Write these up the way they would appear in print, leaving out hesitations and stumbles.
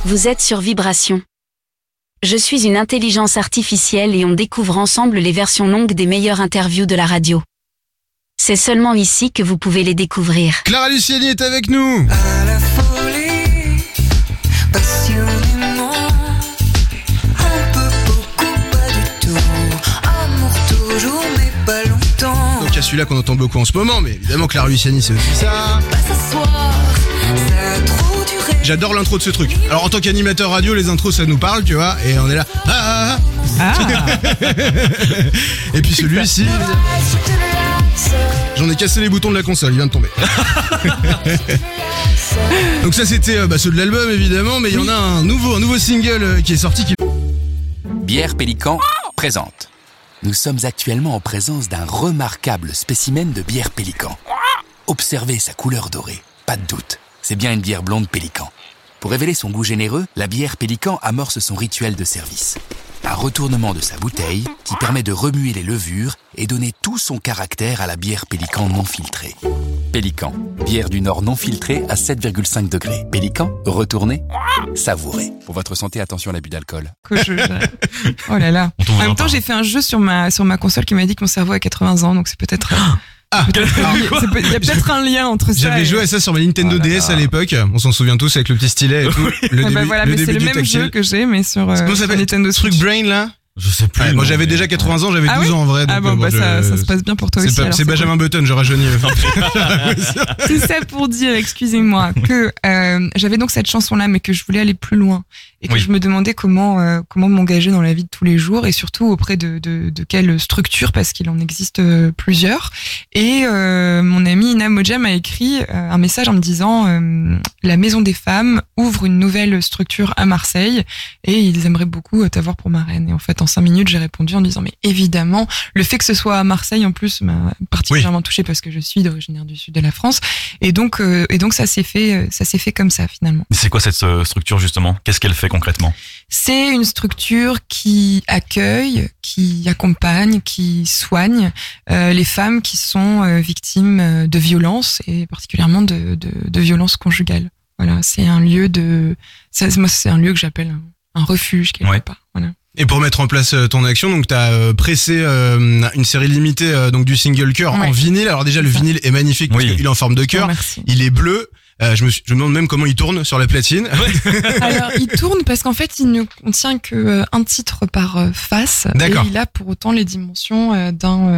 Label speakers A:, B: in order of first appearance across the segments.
A: Vous êtes sur Vibration. Je suis une intelligence artificielle et on découvre ensemble les versions longues des meilleures interviews de la radio. C'est seulement ici que vous pouvez les découvrir.
B: Clara Luciani est avec nous.
C: À la folie, passionnément, un peu, beaucoup, pas du tout. Amour toujours, mais pas longtemps.
B: Donc il y a celui-là qu'on entend beaucoup en ce moment, mais évidemment Clara Luciani c'est aussi ça.
C: Pas s'asseoir, ça a trop duré.
B: J'adore l'intro de ce truc. Alors en tant qu'animateur radio, les intros ça nous parle, tu vois, et on est là. Et puis celui-ci, j'en ai cassé les boutons de la console, il vient de tomber. Donc ça c'était ceux de l'album évidemment, mais il y en a un nouveau single qui est sorti qui...
D: Bière Pélican présente. Nous sommes actuellement en présence d'un remarquable spécimen de bière Pélican. Observez sa couleur dorée, pas de doute, c'est bien une bière blonde Pélican. Pour révéler son goût généreux, la bière Pélican amorce son rituel de service. Un retournement de sa bouteille qui permet de remuer les levures et donner tout son caractère à la bière Pélican non filtrée. Pélican, bière du Nord non filtrée à 7,5 degrés. Pélican, retournez, savourez. Pour votre santé, attention à l'abus d'alcool.
E: Oh là là. En même temps, j'ai fait un jeu sur ma console qui m'a dit que mon cerveau a 80 ans, donc c'est peut-être... il y a peut-être un lien entre ça.
B: J'avais joué à ça sur ma Nintendo DS à l'époque. On s'en souvient tous avec le petit stylet et tout. Le début
E: c'est le
B: du
E: même
B: tactile.
E: jeu que j'ai, mais sur Nintendo
B: Truc
E: Switch.
B: Brain là.
F: Je sais plus.
B: Ouais, moi j'avais déjà 80 ans, j'avais 12 ans en vrai. Donc,
E: ça se passe bien pour toi aussi.
B: C'est Benjamin Button, je rajeunis.
E: Tout ça pour dire, excusez-moi, que j'avais donc cette chanson-là, mais que je voulais aller plus loin et que je me demandais comment m'engager dans la vie de tous les jours et surtout auprès de quelle structure, parce qu'il en existe plusieurs. Et mon amie Ina Moja m'a écrit un message en me disant la Maison des Femmes ouvre une nouvelle structure à Marseille et ils aimeraient beaucoup t'avoir pour marraine. Et en fait, en 5 minutes, j'ai répondu en disant mais évidemment, le fait que ce soit à Marseille en plus m'a particulièrement touchée parce que je suis originaire du sud de la France et donc ça s'est fait comme ça finalement.
F: C'est quoi cette structure justement ? Qu'est-ce qu'elle fait concrètement ?
E: C'est une structure qui accueille, qui accompagne, qui soigne les femmes qui sont victimes de violences et particulièrement de violences conjugales. Voilà, c'est un lieu c'est un lieu que j'appelle un refuge quelque part. Voilà.
B: Et pour mettre en place ton action, donc t'as pressé une série limitée donc du single cœur en vinyle. Alors déjà le vinyle est magnifique parce qu'il est en forme de cœur, il est bleu. Je me demande même comment il tourne sur la platine.
E: Alors il tourne parce qu'en fait il ne contient que un titre par face.
B: D'accord.
E: Et il a pour autant les dimensions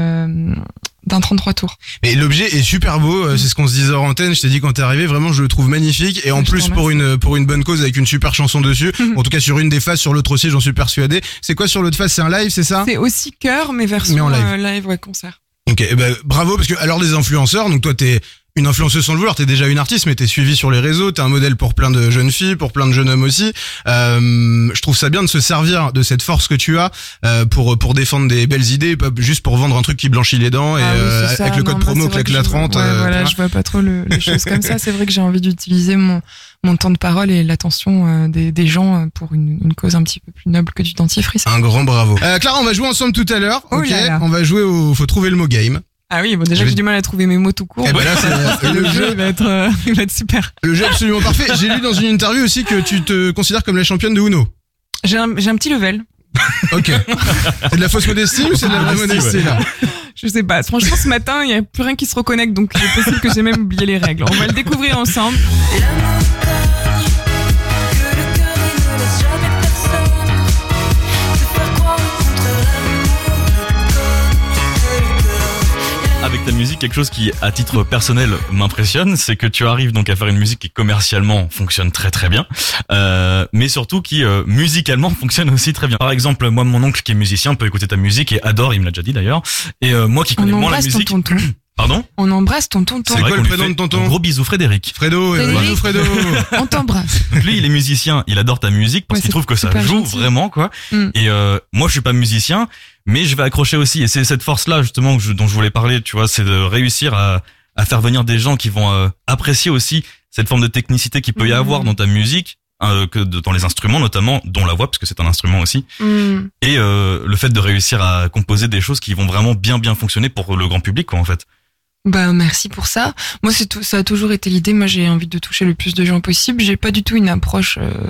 E: d'un 33 tours.
B: Mais l'objet est super beau, c'est ce qu'on se disait hors antenne, je t'ai dit quand t'es arrivé, vraiment je le trouve magnifique et en plus pour une bonne cause avec une super chanson dessus, en tout cas sur une des faces, sur l'autre aussi j'en suis persuadé. C'est quoi sur l'autre face, c'est un live, c'est ça ?
E: C'est aussi chœur mais version live concert.
B: Ok, bravo parce que alors des influenceurs, donc toi t'es une influenceuse sans le vouloir, t'es déjà une artiste mais t'es suivie sur les réseaux, t'es un modèle pour plein de jeunes filles, pour plein de jeunes hommes aussi. Je trouve ça bien de se servir de cette force que tu as pour défendre des belles idées, pas juste pour vendre un truc qui blanchit les dents et avec le code promo claque la 30.
E: Je vois pas trop les choses comme ça. C'est vrai que j'ai envie d'utiliser mon temps de parole et l'attention des gens pour une cause un petit peu plus noble que du dentifrice.
B: Un grand bravo. Clara, on va jouer ensemble tout à l'heure.
E: Oh là là.
B: On va jouer faut trouver le mot game.
E: Ah oui, déjà j'ai du mal à trouver mes mots tout court.
B: Et là,
E: le jeu va être super.
B: Le jeu est absolument parfait. J'ai lu dans une interview aussi que tu te considères comme la championne de Uno.
E: J'ai un petit level.
B: Ok. C'est de la fausse modestie ou c'est de la vraie modestie là ?
E: Je sais pas. Franchement, ce matin, il y a plus rien qui se reconnecte, donc il est possible que j'ai même oublié les règles. On va le découvrir ensemble.
F: Avec ta musique, quelque chose qui, à titre personnel, m'impressionne, c'est que tu arrives donc à faire une musique qui commercialement fonctionne très très bien, mais surtout qui musicalement fonctionne aussi très bien. Par exemple, moi, mon oncle qui est musicien peut écouter ta musique et adore, il me l'a déjà dit d'ailleurs, et moi qui connais moins la musique...
E: Tonton.
F: Pardon ?
E: On embrasse ton tonton.
B: C'est quoi le prénom de tonton ?
F: Gros bisous Frédéric.
B: Fredo.
E: On t'embrasse.
F: Donc lui, il est musicien, il adore ta musique parce qu'il trouve que ça joue
E: gentil.
F: vraiment quoi. Et moi, je suis pas musicien, mais je vais accrocher aussi. Et c'est cette force-là justement dont je voulais parler. Tu vois, c'est de réussir à faire venir des gens qui vont apprécier aussi cette forme de technicité qu'il peut y avoir dans ta musique. Que dans les instruments notamment, dont la voix parce que c'est un instrument aussi, et le fait de réussir à composer des choses qui vont vraiment bien fonctionner pour le grand public quoi en fait.
E: Merci pour ça. Moi ça a toujours été l'idée. Moi j'ai envie de toucher le plus de gens possible. J'ai pas du tout une approche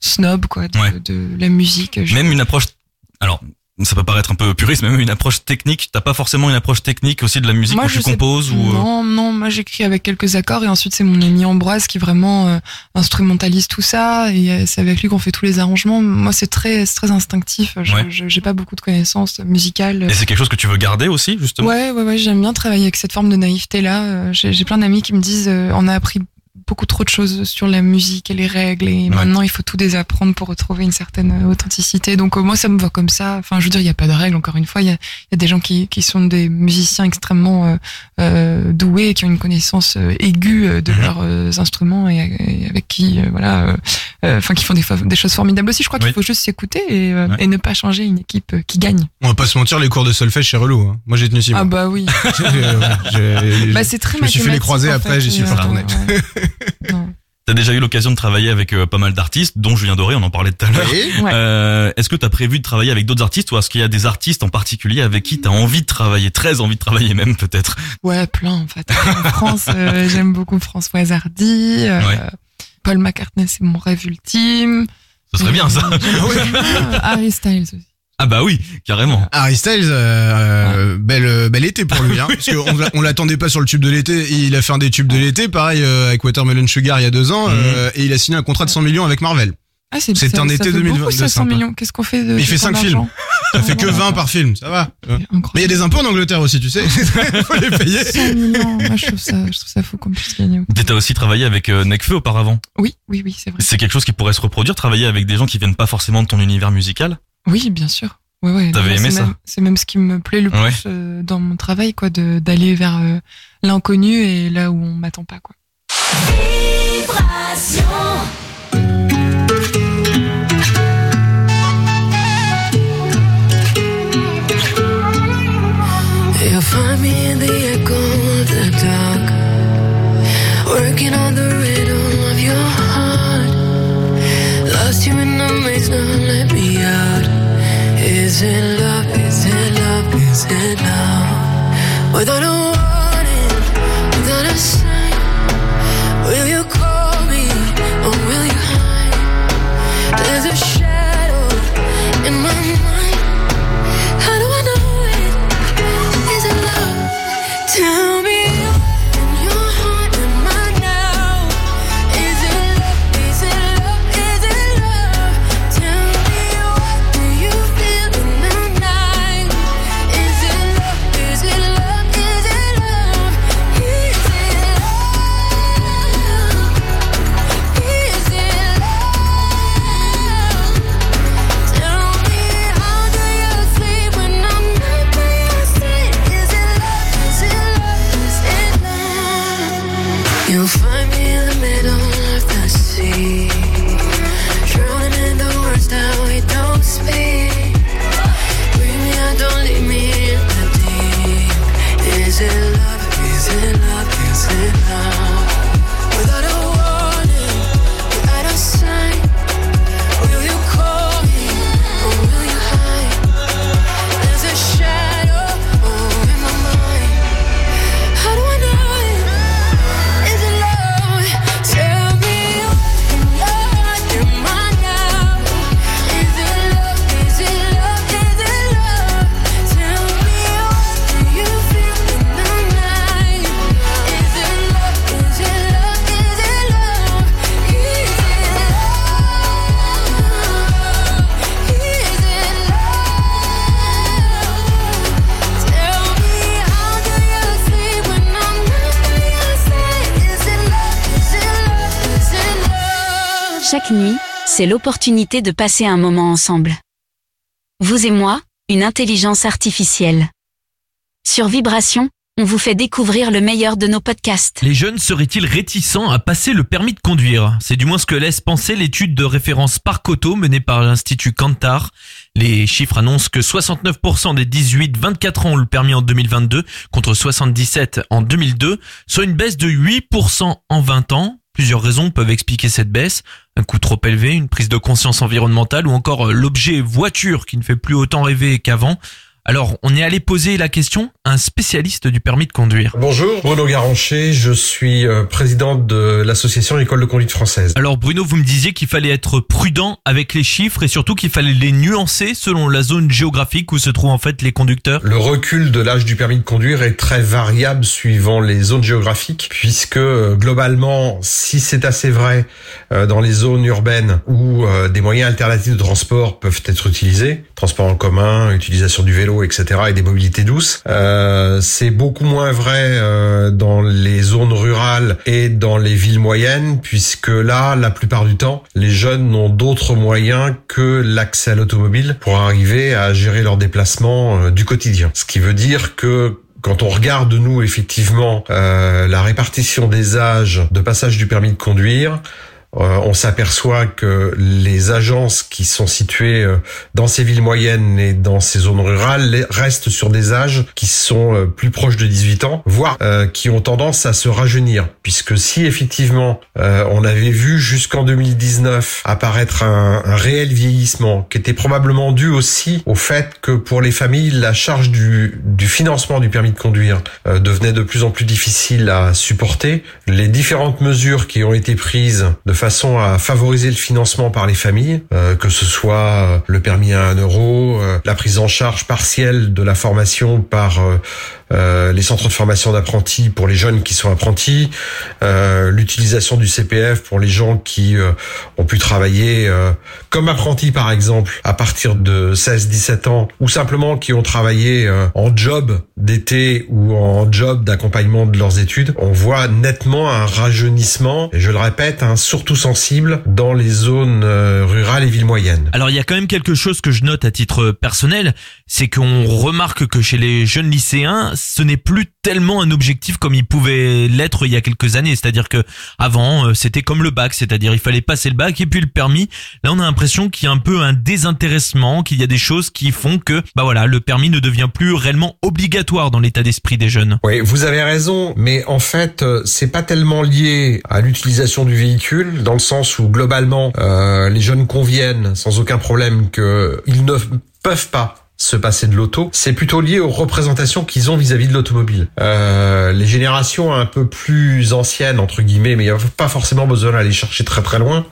E: snob, quoi,
F: Ouais.
E: de la musique.
F: Même une approche, alors, ça peut paraître un peu puriste, mais même une approche technique. T'as pas forcément une approche technique aussi de la musique
E: Moi,
F: quand
E: je
F: tu
E: sais-
F: composes ou.
E: Non, moi j'écris avec quelques accords et ensuite c'est mon ami Ambroise qui vraiment instrumentalise tout ça et c'est avec lui qu'on fait tous les arrangements. Moi c'est très instinctif.
F: Ouais.
E: J'ai pas beaucoup de connaissances musicales.
F: Et c'est quelque chose que tu veux garder aussi, justement.
E: Ouais, j'aime bien travailler avec cette forme de naïveté là. J'ai plein d'amis qui me disent on a appris beaucoup trop de choses sur la musique et les règles et maintenant il faut tout désapprendre pour retrouver une certaine authenticité. Donc moi ça me va comme ça. Enfin je veux dire il y a pas de règles, encore une fois il y a des gens qui sont des musiciens extrêmement doués et qui ont une connaissance aiguë de leurs instruments et avec qui enfin qui font des choses formidables aussi. Je crois qu'il faut juste s'écouter et ne pas changer une équipe qui gagne.
B: On va pas se mentir, les cours de solfège c'est relou. Hein. Moi j'ai tenu 6 mois.
E: Ah bah oui.
B: J'ai-
E: C'est très
B: je me suis fait les
E: mathématique,
B: croisés
E: en
B: après,
E: fait,
B: j'y suis
E: et,
B: pas retourné.
E: Non.
F: T'as déjà eu l'occasion de travailler avec pas mal d'artistes, dont Julien Doré, on en parlait tout à l'heure.
B: Oui.
E: Ouais.
F: Est-ce que t'as prévu de travailler avec d'autres artistes ou est-ce qu'il y a des artistes en particulier avec qui t'as envie de travailler, très envie de travailler même peut-être?
E: Ouais, plein en fait. En France, j'aime beaucoup Françoise Hardy.
F: Ouais.
E: Paul McCartney, c'est mon rêve ultime.
F: Ce serait bien ça.
E: Harry Styles aussi.
F: Ah bah oui, carrément.
B: Harry Styles, bel été pour lui, hein, parce qu'on l'attendait pas sur le tube de l'été. Il a fait un des tubes de l'été, pareil avec Watermelon Sugar il y a 2 ans, et il a signé un contrat de 100 millions avec Marvel.
E: Ah,
B: C'est
E: ça
B: un
E: fait
B: été
E: beaucoup,
B: 2022,
E: ça, 100
B: sympa.
E: millions. Qu'est-ce qu'on fait de
B: Il fait 5 films. Ça fait que 20 par film, ça va. Mais il y a des impôts en Angleterre aussi, tu sais. Faut les payer.
E: 100 millions. Moi, je trouve ça fou qu'on puisse gagner.
F: T'as aussi travaillé avec Nekfeu auparavant.
E: Oui, c'est vrai.
F: C'est quelque chose qui pourrait se reproduire, travailler avec des gens qui viennent pas forcément de ton univers musical.
E: Oui, bien sûr. Ouais.
F: T'avais aimé ça?
E: C'est même ce qui me plaît le plus dans mon travail, quoi, d'aller vers l'inconnu et là où on m'attend pas, quoi.
C: You'll find me in the echo of the dark, working on the rhythm of your heart. Lost you in the maze, now let me out. Is it love? Is it love? Is it love? Without a warning, without a sign, will you call me or will you hide? There's a shadow in my mind. How do I know it? Is it love? Tell me in your heart and mine now. Is it love? Is it love? Is it love? Tell me what do you feel in the night? Is it love? Is it love? Is it love? Is it love? Is it love? Tell me how do you sleep when I'm not by your side? Is it love? Is it love? Is it love? You'll find me in the middle of the sea, drowning in the words that we don't speak. Bring me out, don't leave me in the deep. Is it love? Is it love? Is it love? Without a warning, without a sign, will you call me or will you hide? There's a shadow in my mind. How do I know it? Is it love? Tell me in your heart, in mine now. Is it love? Is it love? Is it love? Tell me what do you feel in the night? Is it love? Is it love? Is it love? Is it love? Is it love? Tell me how do you sleep when I'm not by your side? Is it love? Is it love? Is it love?
A: Chaque nuit, c'est l'opportunité de passer un moment ensemble. Vous et moi, une intelligence artificielle. Sur Vibration, on vous fait découvrir le meilleur de nos podcasts.
G: Les jeunes seraient-ils réticents à passer le permis de conduire? C'est du moins ce que laisse penser l'étude de référence Parc Auto menée par l'Institut Kantar. Les chiffres annoncent que 69% des 18-24 ans ont le permis en 2022 contre 77 en 2002, soit une baisse de 8% en 20 ans. Plusieurs raisons peuvent expliquer cette baisse. Un coût trop élevé, une prise de conscience environnementale ou encore l'objet voiture qui ne fait plus autant rêver qu'avant. Alors, on est allé poser la question à un spécialiste du permis de conduire.
H: Bonjour, Bruno Garancher, je suis président de l'association École de conduite française.
G: Alors Bruno, vous me disiez qu'il fallait être prudent avec les chiffres et surtout qu'il fallait les nuancer selon la zone géographique où se trouvent en fait les conducteurs.
H: Le recul de l'âge du permis de conduire est très variable suivant les zones géographiques, puisque globalement, si c'est assez vrai dans les zones urbaines où des moyens alternatifs de transport peuvent être utilisés, transport en commun, utilisation du vélo, etc., et des mobilités douces, c'est beaucoup moins vrai dans les zones rurales et dans les villes moyennes, puisque là, la plupart du temps, les jeunes n'ont d'autres moyens que l'accès à l'automobile pour arriver à gérer leurs déplacements du quotidien. Ce qui veut dire que quand on regarde, nous, effectivement, la répartition des âges de passage du permis de conduire, on s'aperçoit que les agences qui sont situées dans ces villes moyennes et dans ces zones rurales restent sur des âges qui sont plus proches de 18 ans, voire qui ont tendance à se rajeunir. Puisque si effectivement on avait vu jusqu'en 2019 apparaître un réel vieillissement qui était probablement dû aussi au fait que pour les familles, la charge du financement du permis de conduire devenait de plus en plus difficile à supporter, les différentes mesures qui ont été prises de façon à favoriser le financement par les familles, que ce soit le permis à 1 euro, la prise en charge partielle de la formation par les centres de formation d'apprentis pour les jeunes qui sont apprentis, l'utilisation du CPF pour les gens qui ont pu travailler comme apprentis par exemple à partir de 16-17 ans, ou simplement qui ont travaillé en job d'été ou en job d'accompagnement de leurs études. On voit nettement un rajeunissement, et je le répète, surtout sensible dans les zones rurales et villes moyennes.
G: Alors il y a quand même quelque chose que je note à titre personnel, c'est qu'on remarque que chez les jeunes lycéens, ce n'est plus tellement un objectif comme il pouvait l'être il y a quelques années. C'est-à-dire que avant, c'était comme le bac, c'est-à-dire il fallait passer le bac et puis le permis. Là, on a l'impression qu'il y a un peu un désintéressement, qu'il y a des choses qui font que, le permis ne devient plus réellement obligatoire dans l'état d'esprit des jeunes.
H: Oui, vous avez raison, mais en fait, c'est pas tellement lié à l'utilisation du véhicule, dans le sens où globalement, les jeunes conviennent sans aucun problème qu'ils ne peuvent pas se passer de l'auto, c'est plutôt lié aux représentations qu'ils ont vis-à-vis de l'automobile. Les générations un peu plus anciennes, entre guillemets, mais il n'y a pas forcément besoin d'aller chercher très très loin,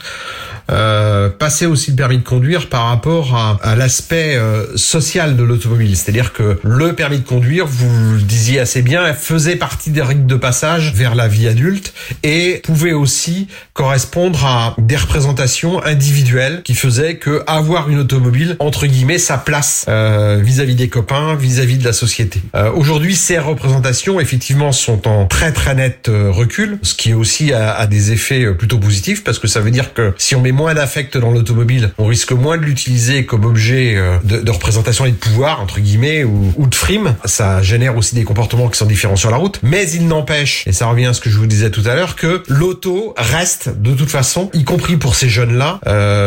H: passer aussi le permis de conduire par rapport à l'aspect social de l'automobile. C'est-à-dire que le permis de conduire, vous le disiez assez bien, faisait partie des rites de passage vers la vie adulte et pouvait aussi correspondre à des représentations individuelles qui faisaient que avoir une automobile, entre guillemets, sa place vis-à-vis des copains, vis-à-vis de la société. Aujourd'hui, ces représentations, effectivement, sont en très très net recul, ce qui aussi a des effets plutôt positifs, parce que ça veut dire que si on met moins d'affect dans l'automobile, on risque moins de l'utiliser comme objet de représentation et de pouvoir, entre guillemets, ou de frime. Ça génère aussi des comportements qui sont différents sur la route, mais il n'empêche, et ça revient à ce que je vous disais tout à l'heure, que l'auto reste, de toute façon, y compris pour ces jeunes-là,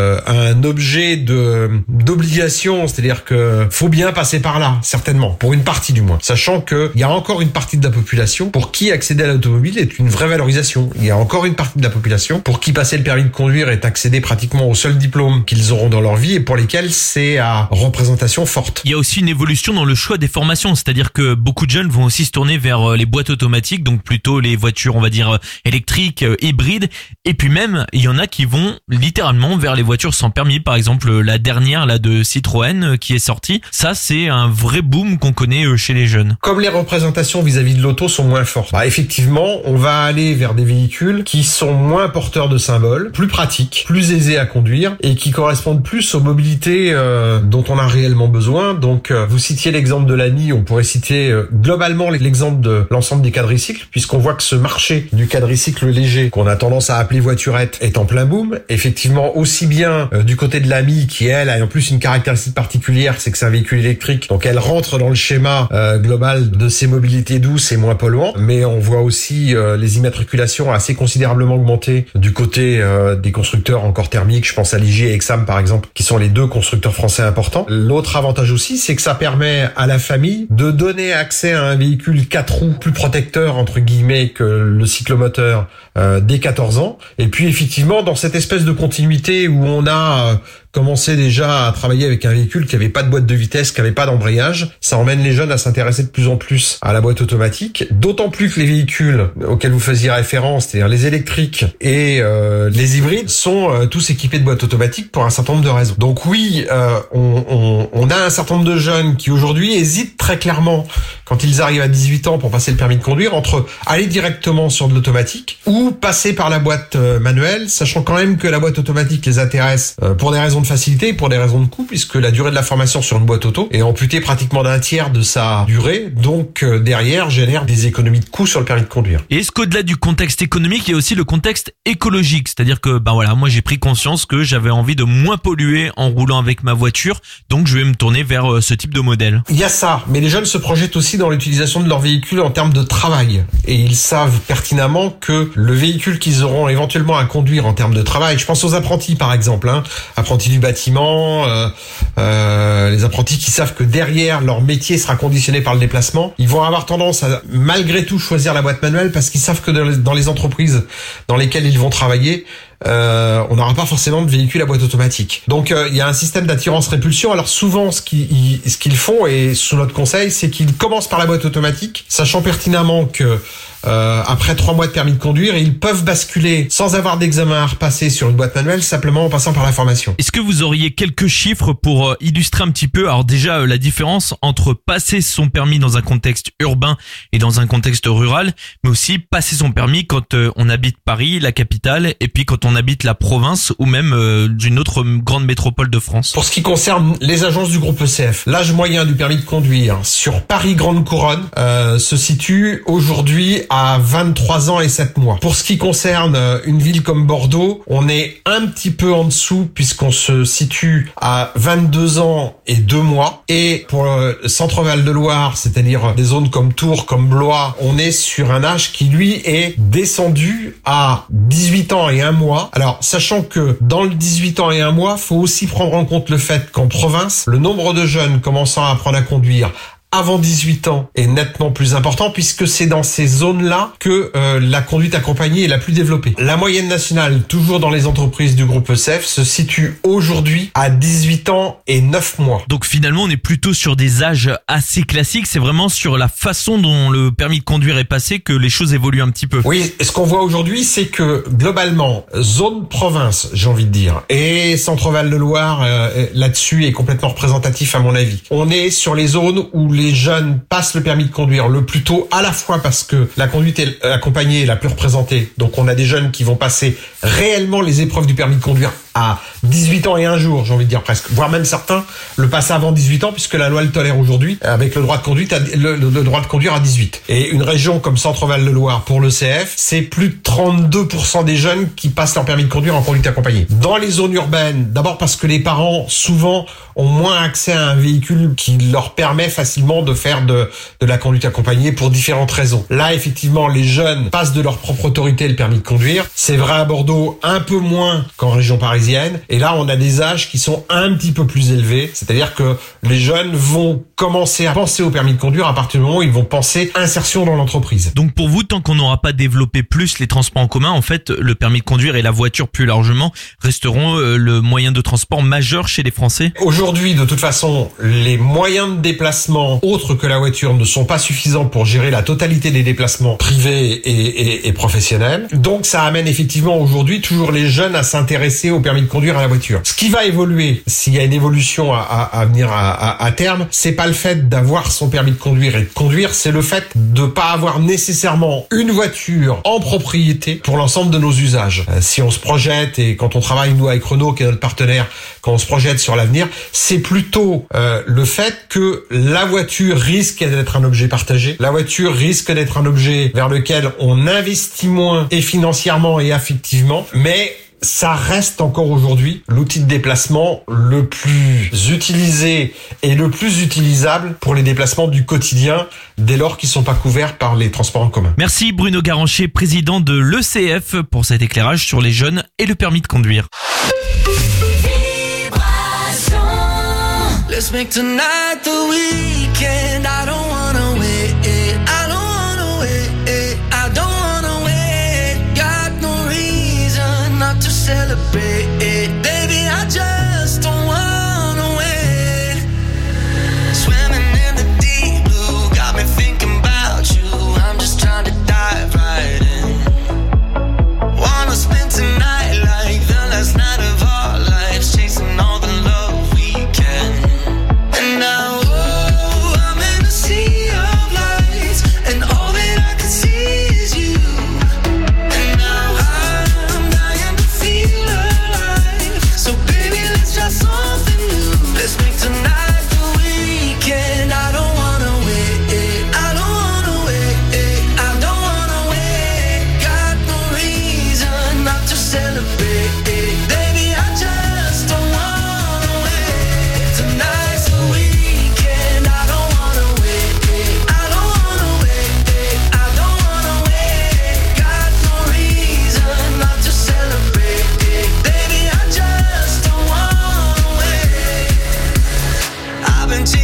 H: un objet d'obligation, c'est-à-dire que faut bien passer par là, certainement, pour une partie du moins, sachant qu'il y a encore une partie de la population pour qui accéder à l'automobile est une vraie valorisation. Il y a encore une partie de la population pour qui passer le permis de conduire est accéder pratiquement au seul diplôme qu'ils auront dans leur vie et pour lesquels c'est à représentation forte.
G: Il y a aussi une évolution dans le choix des formations, c'est-à-dire que beaucoup de jeunes vont aussi se tourner vers les boîtes automatiques, donc plutôt les voitures, on va dire, électriques, hybrides, et puis même, il y en a qui vont littéralement vers les voitures sans permis, par exemple la dernière là de Citroën qui est sortie. Ça, c'est un vrai boom qu'on connaît chez les jeunes.
H: Comme les représentations vis-à-vis de l'auto sont moins fortes, effectivement, on va aller vers des véhicules qui sont moins porteurs de symboles, plus pratiques, plus aisés à conduire et qui correspondent plus aux mobilités dont on a réellement besoin. Donc, vous citiez l'exemple de l'ANI, on pourrait citer globalement l'exemple de l'ensemble des quadricycles, puisqu'on voit que ce marché du quadricycle léger, qu'on a tendance à appeler voiturette, est en plein boom. Effectivement, aussi bien du côté de l'AMI, qui elle a en plus une caractéristique particulière, c'est que c'est un véhicule électrique, donc elle rentre dans le schéma global de ces mobilités douces et moins polluantes, mais on voit aussi les immatriculations assez considérablement augmenter du côté des constructeurs encore thermiques, je pense à Ligier et Exam par exemple, qui sont les deux constructeurs français importants. L'autre avantage aussi, c'est que ça permet à la famille de donner accès à un véhicule 4 roues plus protecteur entre guillemets que le cyclomoteur dès 14 ans, et puis effectivement dans cette espèce de continuité où on a commencer déjà à travailler avec un véhicule qui avait pas de boîte de vitesse, qui avait pas d'embrayage. Ça emmène les jeunes à s'intéresser de plus en plus à la boîte automatique. D'autant plus que les véhicules auxquels vous faisiez référence, c'est-à-dire les électriques et les hybrides, sont tous équipés de boîtes automatiques pour un certain nombre de raisons. Donc oui, on a un certain nombre de jeunes qui aujourd'hui hésitent très clairement quand ils arrivent à 18 ans pour passer le permis de conduire entre aller directement sur de l'automatique ou passer par la boîte manuelle, sachant quand même que la boîte automatique les intéresse pour des raisons de facilité et pour des raisons de coût, puisque la durée de la formation sur une boîte auto est amputée pratiquement d'un tiers de sa durée, donc derrière génère des économies de coûts sur le permis de conduire.
G: Et est-ce qu'au-delà du contexte économique, il y a aussi le contexte écologique? C'est-à-dire que, moi j'ai pris conscience que j'avais envie de moins polluer en roulant avec ma voiture, donc je vais me tourner vers ce type de modèle.
H: Il y a ça, mais les jeunes se projettent aussi dans l'utilisation de leur véhicule en termes de travail. Et ils savent pertinemment que le véhicule qu'ils auront éventuellement à conduire en termes de travail, je pense aux apprentis par exemple, apprentis du bâtiment, les apprentis qui savent que derrière leur métier sera conditionné par le déplacement, ils vont avoir tendance à malgré tout choisir la boîte manuelle parce qu'ils savent que dans les entreprises dans lesquelles ils vont travailler, on n'aura pas forcément de véhicule à boîte automatique. Donc il y a un système d'attirance-répulsion. Alors souvent ce qu'ils font, et sous notre conseil, c'est qu'ils commencent par la boîte automatique, sachant pertinemment que après 3 mois de permis de conduire, ils peuvent basculer sans avoir d'examen à repasser sur une boîte manuelle, simplement en passant par la formation.
G: Est-ce que vous auriez quelques chiffres pour illustrer un petit peu, alors déjà la différence entre passer son permis dans un contexte urbain et dans un contexte rural, mais aussi passer son permis quand on habite Paris, la capitale, et puis quand on habite la province ou même d'une autre grande métropole de France?
H: Pour ce qui concerne les agences du groupe ECF, l'âge moyen du permis de conduire sur Paris Grande Couronne se situe aujourd'hui à 23 ans et 7 mois. Pour ce qui concerne une ville comme Bordeaux, on est un petit peu en dessous puisqu'on se situe à 22 ans et 2 mois. Et pour le Centre-Val de Loire, c'est-à-dire des zones comme Tours, comme Blois, on est sur un âge qui lui est descendu à 18 ans et 1 mois. Alors, sachant que dans le 18 ans et 1 mois, faut aussi prendre en compte le fait qu'en province, le nombre de jeunes commençant à apprendre à conduire avant 18 ans est nettement plus important puisque c'est dans ces zones-là que la conduite accompagnée est la plus développée. La moyenne nationale, toujours dans les entreprises du groupe ECF, se situe aujourd'hui à 18 ans et 9 mois.
G: Donc finalement, on est plutôt sur des âges assez classiques. C'est vraiment sur la façon dont le permis de conduire est passé que les choses évoluent un petit peu.
H: Oui, et ce qu'on voit aujourd'hui, c'est que globalement, zone province, j'ai envie de dire, et Centre-Val de Loire là-dessus est complètement représentatif à mon avis. On est sur les zones où les jeunes passent le permis de conduire le plus tôt, à la fois parce que la conduite accompagnée est la plus représentée. Donc on a des jeunes qui vont passer réellement les épreuves du permis de conduire à 18 ans et 1 jour, j'ai envie de dire presque, voire même certains le passent avant 18 ans puisque la loi le tolère aujourd'hui avec le droit de conduite le droit de conduire à 18. Et une région comme Centre-Val de Loire pour le CF, c'est plus de 32% des jeunes qui passent leur permis de conduire en conduite accompagnée. Dans les zones urbaines, d'abord parce que les parents souvent ont moins accès à un véhicule qui leur permet facilement de faire de la conduite accompagnée pour différentes raisons. Là, effectivement, les jeunes passent de leur propre autorité le permis de conduire. C'est vrai à Bordeaux, un peu moins qu'en région parisienne. Et là, on a des âges qui sont un petit peu plus élevés. C'est-à-dire que les jeunes vont commencer à penser au permis de conduire à partir du moment où ils vont penser insertion dans l'entreprise.
G: Donc pour vous, tant qu'on n'aura pas développé plus les transports en commun, en fait, le permis de conduire et la voiture plus largement resteront le moyen de transport majeur chez les Français?
H: Aujourd'hui, de toute façon, les moyens de déplacement autres que la voiture ne sont pas suffisants pour gérer la totalité des déplacements privés et professionnels. Donc ça amène effectivement aujourd'hui toujours les jeunes à s'intéresser au permis de conduire à la voiture. Ce qui va évoluer, s'il y a une évolution à venir à terme, c'est pas le fait d'avoir son permis de conduire et de conduire, c'est le fait de pas avoir nécessairement une voiture en propriété pour l'ensemble de nos usages. Si on se projette, et quand on travaille nous avec Renault qui est notre partenaire, quand on se projette sur l'avenir, c'est plutôt le fait que la voiture risque d'être un objet partagé, la voiture risque d'être un objet vers lequel on investit moins et financièrement et affectivement, mais ça reste encore aujourd'hui l'outil de déplacement le plus utilisé et le plus utilisable pour les déplacements du quotidien dès lors qu'ils ne sont pas couverts par les transports en commun.
G: Merci Bruno Garancher, président de l'ECF, pour cet éclairage sur les jeunes et le permis de conduire.
C: Let's make tonight the weekend. I don't wanna wait. I don't wanna wait. I don't wanna wait. Got no reason not to celebrate. Baby, I just don't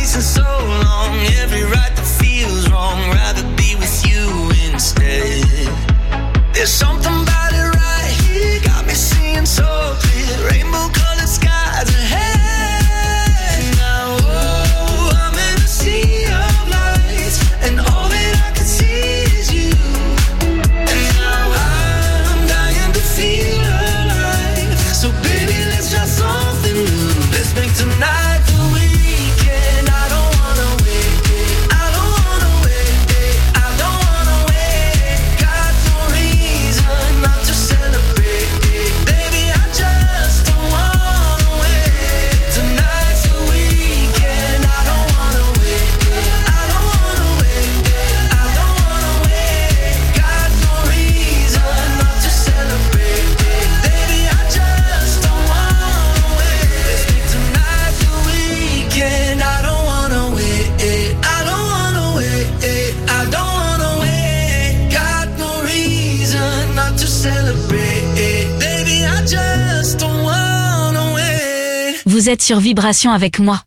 I: chasing so long, every right that feels wrong, rather be with you instead. There's something about it right here, got me seeing so clear, rainbow colored skies ahead. Now, oh, I'm in a sea of lights, and all that I can see is you. And now I'm dying to feel alive, so baby, let's try something new. Let's make tonight the weekend. I don't wanna wait, I don't wanna wait, I don't wanna wait. Got no reason not to celebrate, baby, I just don't wanna wait. Tonight's the weekend. I don't wanna wait, I don't wanna wait, I don't wanna wait. Got no reason not to celebrate, baby, I just don't wanna wait. Let's make tonight the weekend. I don't wanna wait, I don't wanna wait, I don't wanna wait. Got no reason not to celebrate, baby, I just don't wanna wait.
A: Vous êtes sur Vibration avec moi.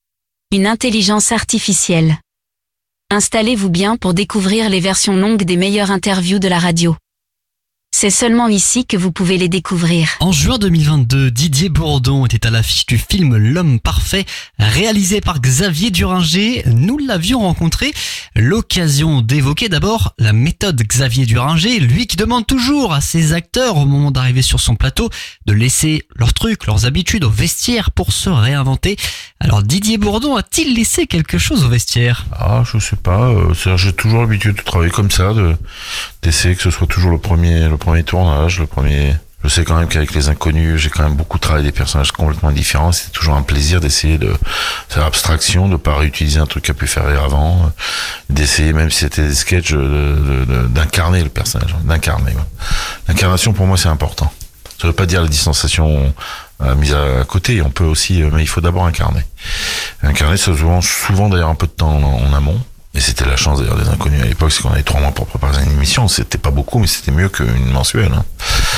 A: Une intelligence artificielle. Installez-vous bien pour découvrir les versions longues des meilleures interviews de la radio. C'est seulement ici que vous pouvez les découvrir.
J: En juin 2022, Didier Bourdon était à l'affiche du film L'Homme Parfait, réalisé par Xavier Duringer. Nous l'avions rencontré. L'occasion d'évoquer d'abord la méthode Xavier Duringer, lui qui demande toujours à ses acteurs au moment d'arriver sur son plateau de laisser leurs trucs, leurs habitudes au vestiaire pour se réinventer. Alors Didier Bourdon a-t-il laissé quelque chose au vestiaire ?
K: Ah, je sais pas. J'ai toujours l'habitude de travailler comme ça, d'essayer que ce soit toujours le premier tournage, le premier. Je sais quand même qu'avec les inconnus, j'ai quand même beaucoup travaillé des personnages complètement différents. C'était toujours un plaisir d'essayer de faire abstraction, de pas réutiliser un truc qui a pu faire rire avant, d'essayer, même si c'était des sketchs, d'incarner le personnage, d'incarner. Ouais. L'incarnation pour moi c'est important. Ça veut pas dire la distanciation mise à côté. On peut aussi, mais il faut d'abord incarner. Incarner, ça souvent d'ailleurs un peu de temps en amont. Et c'était la chance d'ailleurs des inconnus à l'époque, c'est qu'on avait 3 mois pour préparer une émission. C'était pas beaucoup, mais c'était mieux qu'une mensuelle. Hein.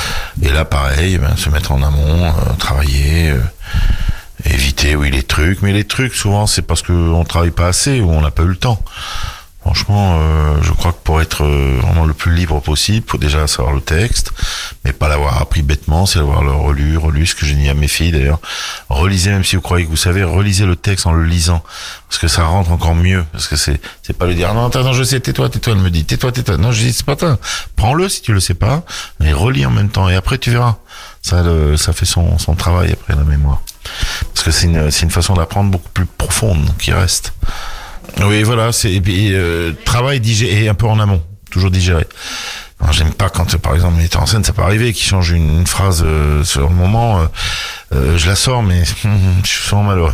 K: Et là, pareil, se mettre en amont, travailler, éviter les trucs. Mais les trucs, souvent, c'est parce qu'on travaille pas assez ou on n'a pas eu le temps. Franchement, je crois que pour être vraiment le plus libre possible, faut déjà savoir le texte, mais pas l'avoir appris bêtement, c'est l'avoir le relu, ce que j'ai dit à mes filles d'ailleurs. Relisez, même si vous croyez que vous savez, relisez le texte en le lisant, parce que ça rentre encore mieux, parce que c'est pas lui dire, non, attends, je sais, tais-toi, elle me dit, tais-toi, non, je dis, c'est pas toi, prends-le si tu le sais pas, et relis en même temps, et après tu verras. Ça fait son travail après, la mémoire. Parce que c'est une façon d'apprendre beaucoup plus profonde, qui reste. Oui, voilà, travail digéré, et un peu en amont, toujours digéré. Alors, j'aime pas quand, par exemple, le metteur en scène, ça peut arriver, qu'il change une phrase sur le moment, je la sors, mais je suis souvent malheureux.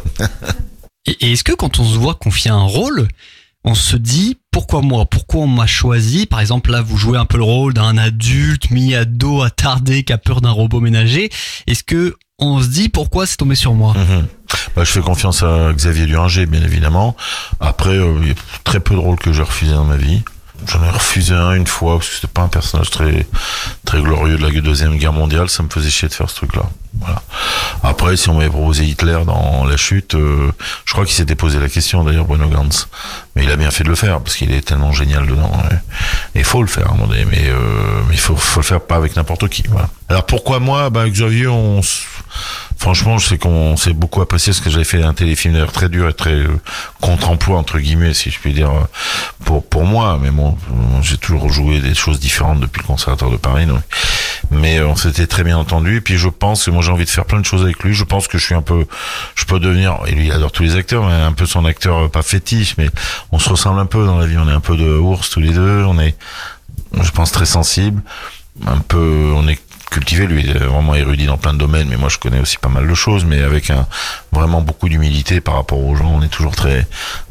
J: Et est-ce que quand on se voit confier un rôle, on se dit pourquoi moi, pourquoi on m'a choisi? Par exemple, là, vous jouez un peu le rôle d'un adulte mi-ado attardé qui a peur d'un robot ménager. Est-ce que on se dit pourquoi c'est tombé sur moi?
K: Je fais confiance à Xavier Duringer, bien évidemment. Après, il y a très peu de rôles que j'ai refusés dans ma vie. J'en ai refusé un une fois parce que c'était pas un personnage très très glorieux de la Deuxième Guerre mondiale. Ça me faisait chier de faire ce truc-là. Voilà. Après, si on m'avait proposé Hitler dans La Chute, je crois qu'il s'était posé la question d'ailleurs, Bruno Ganz. Mais il a bien fait de le faire parce qu'il est tellement génial dedans. Et il faut le faire à un moment donné, mais il faut le faire pas avec n'importe qui. Voilà. Alors pourquoi moi, Xavier, franchement, je sais qu'on s'est beaucoup apprécié parce que j'avais fait un téléfilm d'ailleurs très dur et très contre-emploi entre guillemets, si je puis dire, pour moi. Mais bon, j'ai toujours joué des choses différentes depuis le Conservatoire de Paris. Donc. Mais on s'était très bien entendu. Et puis je pense que moi j'ai envie de faire plein de choses avec lui. Je pense que je peux devenir, et lui il adore tous les acteurs, mais un peu son acteur, pas fétiche, mais on se ressemble un peu dans la vie. On est un peu de ours tous les deux. On est, je pense, très sensible. Un peu, on est cultivé, lui il est vraiment érudit dans plein de domaines, mais moi je connais aussi pas mal de choses, mais avec vraiment beaucoup d'humilité par rapport aux gens. On est toujours très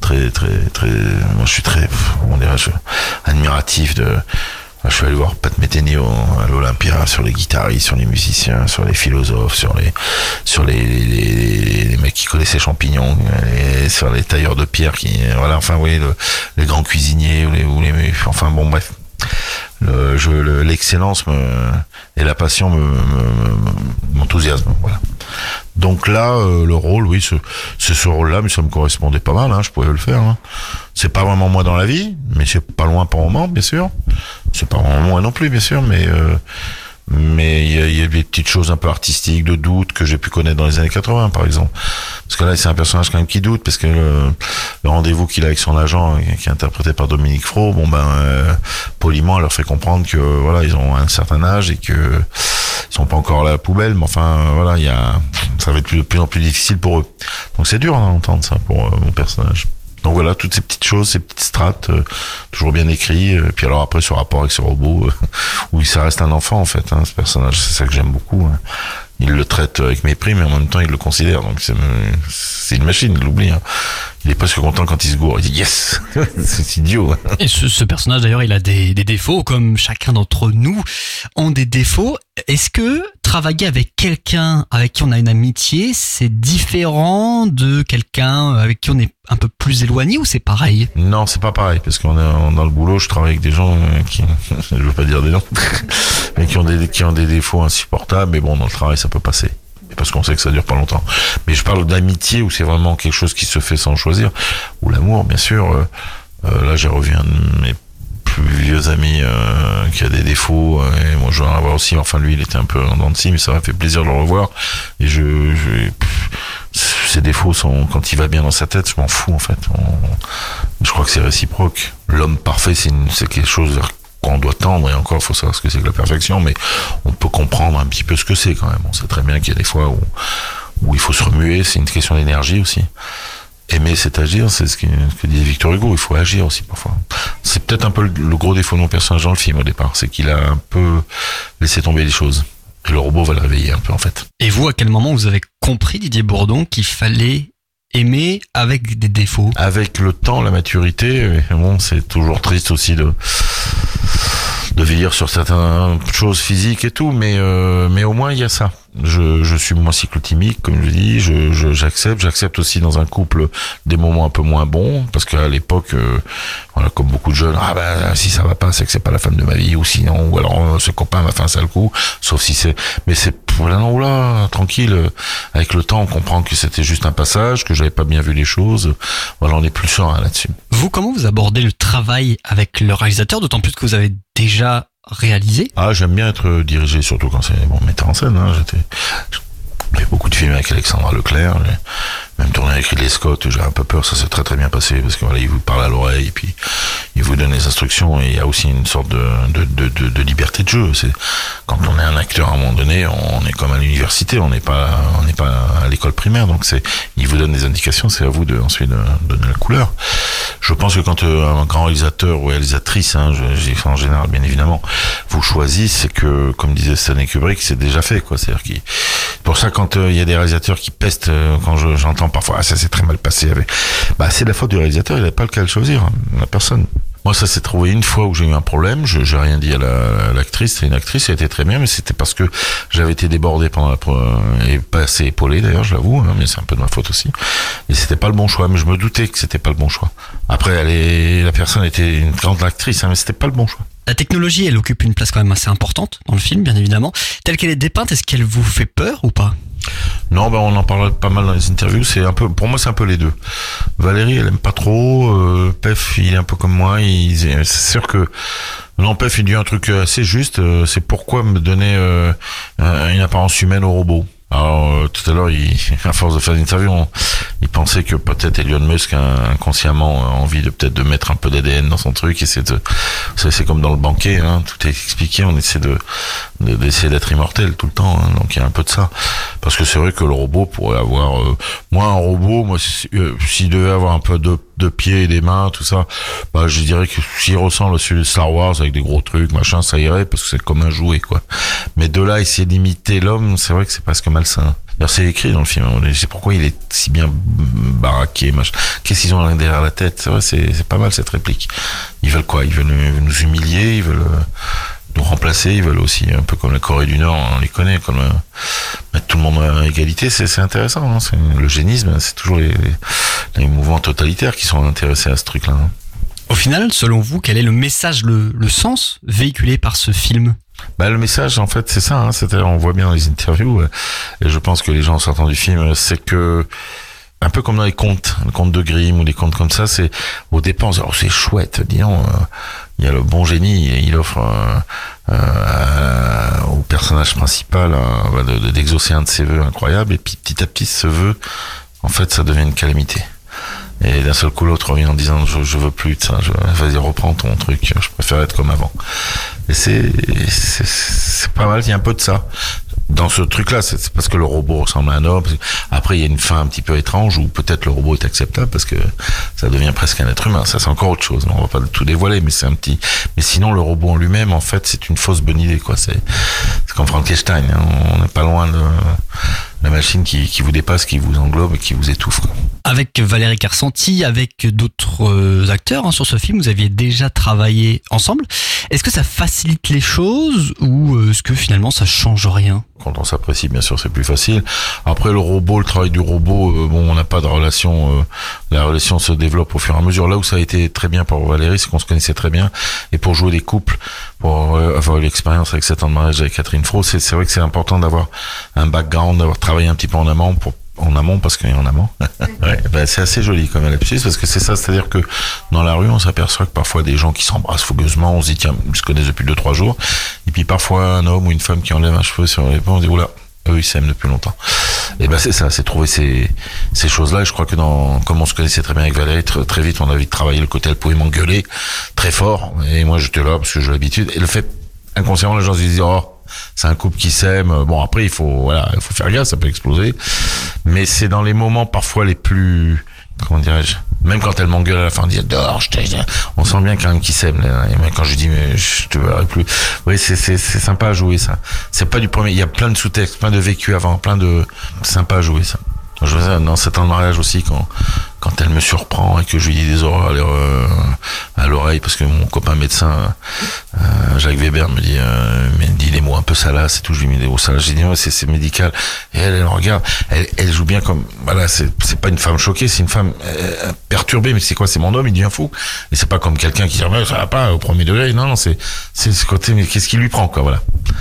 K: moi je suis très, on dirait, admiratif de. Je suis allé voir Pat Metheny à l'Olympia, sur les guitaristes, sur les musiciens, sur les philosophes, sur les mecs qui connaissent les champignons, sur les tailleurs de pierre voilà, enfin, oui, les grands cuisiniers, enfin, bon, bref. L'excellence et la passion m'enthousiasment, voilà. Donc là, le rôle, oui, c'est ce rôle-là, mais ça me correspondait pas mal, hein, je pouvais le faire. Hein. C'est pas vraiment moi dans la vie, mais c'est pas loin par moment, bien sûr. C'est pas vraiment moi non plus, bien sûr, mais il y a des petites choses un peu artistiques, de doute que j'ai pu connaître dans les années 80, par exemple. Parce que là, c'est un personnage quand même qui doute, parce que le rendez-vous qu'il a avec son agent, qui est interprété par Dominique Fro, poliment, elle leur fait comprendre que voilà, ils ont un certain âge et que ils sont pas encore à la poubelle, mais enfin voilà, ça va être de plus en plus difficile pour eux. Donc c'est dur d'entendre ça pour mon personnage. Donc voilà, toutes ces petites choses, ces petites strates, toujours bien écrits. Puis alors après, ce rapport avec ce robot, où ça reste un enfant en fait, hein, ce personnage, c'est ça que j'aime beaucoup. Hein. Il le traite avec mépris, mais en même temps, il le considère. Donc c'est une machine, il l'oublie. Hein. Il est presque content quand il se gourre. Il dit yes, c'est idiot. Hein.
J: Et ce personnage d'ailleurs, il a des défauts, comme chacun d'entre nous ont des défauts. Est-ce que travailler avec quelqu'un avec qui on a une amitié, c'est différent de quelqu'un avec qui on est un peu plus éloigné, ou c'est pareil?
K: Non, c'est pas pareil, parce qu'on est dans le boulot, je travaille avec des gens qui, je veux pas dire des noms, mais qui ont des défauts insupportables, mais bon, dans le travail, ça peut passer. Parce qu'on sait que ça dure pas longtemps. Mais je parle d'amitié où c'est vraiment quelque chose qui se fait sans choisir. Ou l'amour, bien sûr. Là, j'ai revu un de mes plus vieux amis qui a des défauts. Et moi, je vais en avoir aussi. Enfin, lui, il était un peu en dents de scie, mais ça m'a fait plaisir de le revoir. Et ses défauts sont, quand il va bien dans sa tête, je m'en fous, en fait. Je crois que c'est réciproque. L'homme parfait, c'est quelque chose qu'on doit tendre, et encore, il faut savoir ce que c'est que la perfection, mais on peut comprendre un petit peu ce que c'est quand même. On sait très bien qu'il y a des fois où il faut se remuer, c'est une question d'énergie aussi. Aimer, c'est agir, c'est ce que disait Victor Hugo, il faut agir aussi parfois. C'est peut-être un peu le gros défaut de mon personnage dans le film au départ, c'est qu'il a un peu laissé tomber les choses. Et le robot va le réveiller un peu en fait.
J: Et vous, à quel moment vous avez compris, Didier Bourdon, qu'il fallait aimer avec des défauts?
K: Avec le temps, la maturité, bon, c'est toujours triste aussi de vieillir sur certaines choses physiques et tout, mais au moins il y a ça. Je suis moins cyclotimique, comme je dis, j'accepte aussi dans un couple des moments un peu moins bons, parce qu'à l'époque, voilà, comme beaucoup de jeunes, si ça va pas, c'est que c'est pas la femme de ma vie, ou sinon, ou alors ce copain m'a fait un sale coup, sauf si mais c'est, voilà, non, là, tranquille, avec le temps, on comprend que c'était juste un passage, que j'avais pas bien vu les choses, voilà, on est plus serein là-dessus.
J: Vous, comment vous abordez le travail avec le réalisateur, d'autant plus que vous avez déjà réalisé?
K: J'aime bien être dirigé, surtout quand c'est metteur en scène. Hein. J'ai fait beaucoup de films avec Alexandra Leclerc, j'ai même tourné avec Ridley Scott, j'ai un peu peur, ça s'est très très bien passé, parce que voilà, il vous parle à l'oreille, et puis il vous donne les instructions, et il y a aussi une sorte de liberté de jeu. C'est, quand on est un acteur à un moment donné, on est comme à l'université, on n'est pas à l'école primaire, donc il vous donne des indications, c'est à vous ensuite de donner la couleur. Je pense que quand un grand réalisateur ou réalisatrice, j'ai fait en général bien évidemment, vous choisissent, c'est que, comme disait Stanley Kubrick, c'est déjà fait, quoi. C'est-à-dire pour ça, quand il y a des réalisateurs qui pestent, quand j'entends parfois, ça s'est très mal passé c'est de la faute du réalisateur, il n'avait pas le cas de choisir, la personne. Moi, ça s'est trouvé une fois où j'ai eu un problème, j'ai rien dit à l'actrice, c'est une actrice, elle était très bien, mais c'était parce que j'avais été débordé et pas assez épaulé d'ailleurs, je l'avoue, mais c'est un peu de ma faute aussi. Et c'était pas le bon choix, mais je me doutais que c'était pas le bon choix. Après, la personne était une grande actrice, mais c'était pas le bon choix.
J: La technologie, elle occupe une place quand même assez importante dans le film, bien évidemment. Telle qu'elle est dépeinte, est-ce qu'elle vous fait peur ou pas?
K: Non, on en parle pas mal dans les interviews. Pour moi, c'est un peu les deux. Valérie, elle aime pas trop. Pef, il est un peu comme moi. C'est sûr que non, Pef, il dit un truc assez juste. C'est pourquoi me donner une apparence humaine au robot. Alors, tout à l'heure, à force de faire l'interview, il pensait que peut-être Elon Musk a inconsciemment envie de mettre un peu d'ADN dans son truc, et c'est comme dans le banquet, hein, tout est expliqué, on essaie d'essayer d'être immortel tout le temps, hein, donc il y a un peu de ça. Parce que c'est vrai que le robot pourrait avoir, un robot, s'il devait avoir un peu de pieds et des mains, tout ça, je dirais que s'il ressemble à celui de Star Wars avec des gros trucs, machin, ça irait, parce que c'est comme un jouet, quoi. Mais de là, essayer d'imiter l'homme, c'est vrai que c'est presque malsain. D'ailleurs, c'est écrit dans le film, c'est pourquoi il est si bien baraqué, machin. Qu'est-ce qu'ils ont derrière la tête? C'est vrai, c'est pas mal cette réplique. Ils veulent quoi? Ils veulent nous humilier, ils veulent nous remplacer, ils veulent aussi, un peu comme la Corée du Nord, on les connaît, comme mettre tout le monde à égalité, c'est intéressant, hein, l'eugénisme, c'est toujours les mouvements totalitaires qui sont intéressés à ce truc-là. Hein.
J: Au final, selon vous, quel est le message, le sens véhiculé par ce film?
K: Bah, le message, en fait, c'est ça, hein, c'est-à-dire, on voit bien dans les interviews, et je pense que les gens en sortant du film, c'est que, un peu comme dans les contes de Grimm ou des contes comme ça, c'est, au départ, alors c'est chouette, disons, il y a le bon génie, et il offre au personnage principal d'exaucer un de ses vœux incroyables, et puis petit à petit, ce vœu, en fait, ça devient une calamité. Et d'un seul coup, l'autre revient en disant je veux plus de ça, vas-y, reprends ton truc, je préfère être comme avant. Et c'est pas mal, il y a un peu de ça. Dans ce truc-là, c'est parce que le robot ressemble à un homme. Après, il y a une fin un petit peu étrange où peut-être le robot est acceptable parce que ça devient presque un être humain. Ça, c'est encore autre chose. On va pas tout dévoiler, mais c'est un petit. Mais sinon, le robot en lui-même, en fait, c'est une fausse bonne idée, quoi. C'est comme Frankenstein. Hein. On n'est pas loin de la machine qui vous dépasse, qui vous englobe et qui vous étouffe, quoi.
J: Avec Valérie Carcenti, avec d'autres acteurs sur ce film, vous aviez déjà travaillé ensemble. Est-ce que ça facilite les choses ou est-ce que finalement ça change rien ?
K: Quand on s'apprécie, bien sûr, c'est plus facile. Après, le travail du robot, bon, on n'a pas de relation. La relation se développe au fur et à mesure. Là où ça a été très bien pour Valérie, c'est qu'on se connaissait très bien. Et pour jouer des couples, pour avoir eu l'expérience avec 7 ans de mariage avec Catherine Fro, c'est vrai que c'est important d'avoir un background, d'avoir travaillé un petit peu en amont parce qu'il y a en amont. Ouais, ben c'est assez joli comme lapsus parce que c'est ça, c'est-à-dire que dans la rue, on s'aperçoit que parfois des gens qui s'embrassent fougueusement, on se dit tiens, ils se connaissent depuis 2-3 jours, et puis parfois un homme ou une femme qui enlève un cheveu sur l'épaule, on se dit oula, eux ils s'aiment depuis longtemps. Et ben c'est ça, c'est trouver ces choses-là. Et je crois que comme on se connaissait très bien avec Valérie, très vite on a vite travaillé le côté, elle pouvait m'engueuler très fort, et moi j'étais là parce que j'ai l'habitude. Et le fait inconsciemment, les gens se disent oh, c'est un couple qui s'aime. Bon, après, il faut faire gaffe, ça peut exploser. Mais c'est dans les moments parfois les plus, comment dirais-je, même quand elle m'engueule à la fin, on dit dehors, on sent bien quand même qu'ils s'aiment. Et même quand je dis mais je te verrai plus. Oui, c'est sympa à jouer, ça. C'est pas du premier. Il y a plein de sous-textes, plein de vécu avant, c'est sympa à jouer, ça. Je veux dire, dans 7 ans de mariage aussi, quand elle me surprend et que je lui dis des horreurs à l'oreille, parce que mon copain médecin, Jacques Weber, me dit des mots un peu salaces et tout, je lui mets des mots salaces, j'ai dit, ouais, c'est médical. Et elle regarde, elle joue bien comme, voilà, c'est pas une femme choquée, c'est une femme perturbée, mais c'est quoi, c'est mon homme, il devient fou. Et c'est pas comme quelqu'un qui dit, ouais, ça va pas, au premier degré, non, c'est ce côté, mais qu'est-ce qui lui prend, quoi, voilà.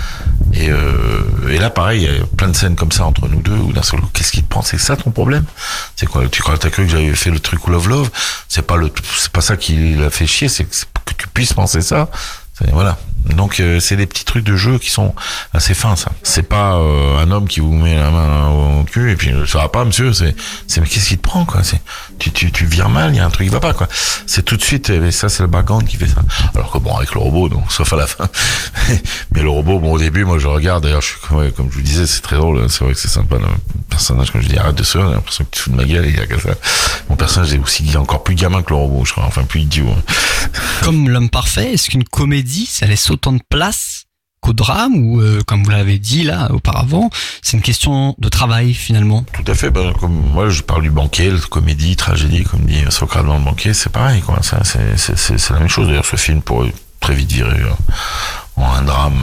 K: Et là, pareil, il y a plein de scènes comme ça entre nous deux, où d'un seul coup, qu'est-ce qui te prend? C'est ça ton problème? C'est quoi? T'as cru que j'avais fait le truc Love? C'est pas ça qui l'a fait chier, c'est que tu puisses penser ça. Voilà. Donc c'est des petits trucs de jeu qui sont assez fins, ça. C'est pas un homme qui vous met la main au cul et puis ça va pas, monsieur. C'est mais qu'est-ce qui te prend, quoi? C'est tu vires mal, il y a un truc qui va pas, quoi. C'est tout de suite. Et ça, c'est le background qui fait ça. Alors que bon, avec le robot, non, sauf à la fin. Mais le robot, bon, au début, moi, je regarde. D'ailleurs, comme je vous disais, c'est très drôle. C'est vrai que c'est sympa. Le personnage, quand je dis arrête de se, j'ai l'impression que tu fous de ma gueule. Il y a que ça. Mon personnage est aussi encore plus gamin que le robot, je crois. Enfin, plus idiot.
J: Comme L'Homme Parfait, est-ce qu'une comédie, ça laisse autant de place qu'au drame ou comme vous l'avez dit là auparavant, c'est une question de travail finalement?
K: Tout à fait. Comme moi, je parle du banquier, la comédie, tragédie, comme dit Socrate dans Le Banquier, c'est pareil, quoi. C'est la même chose. D'ailleurs, ce film pourrait très vite virer en un drame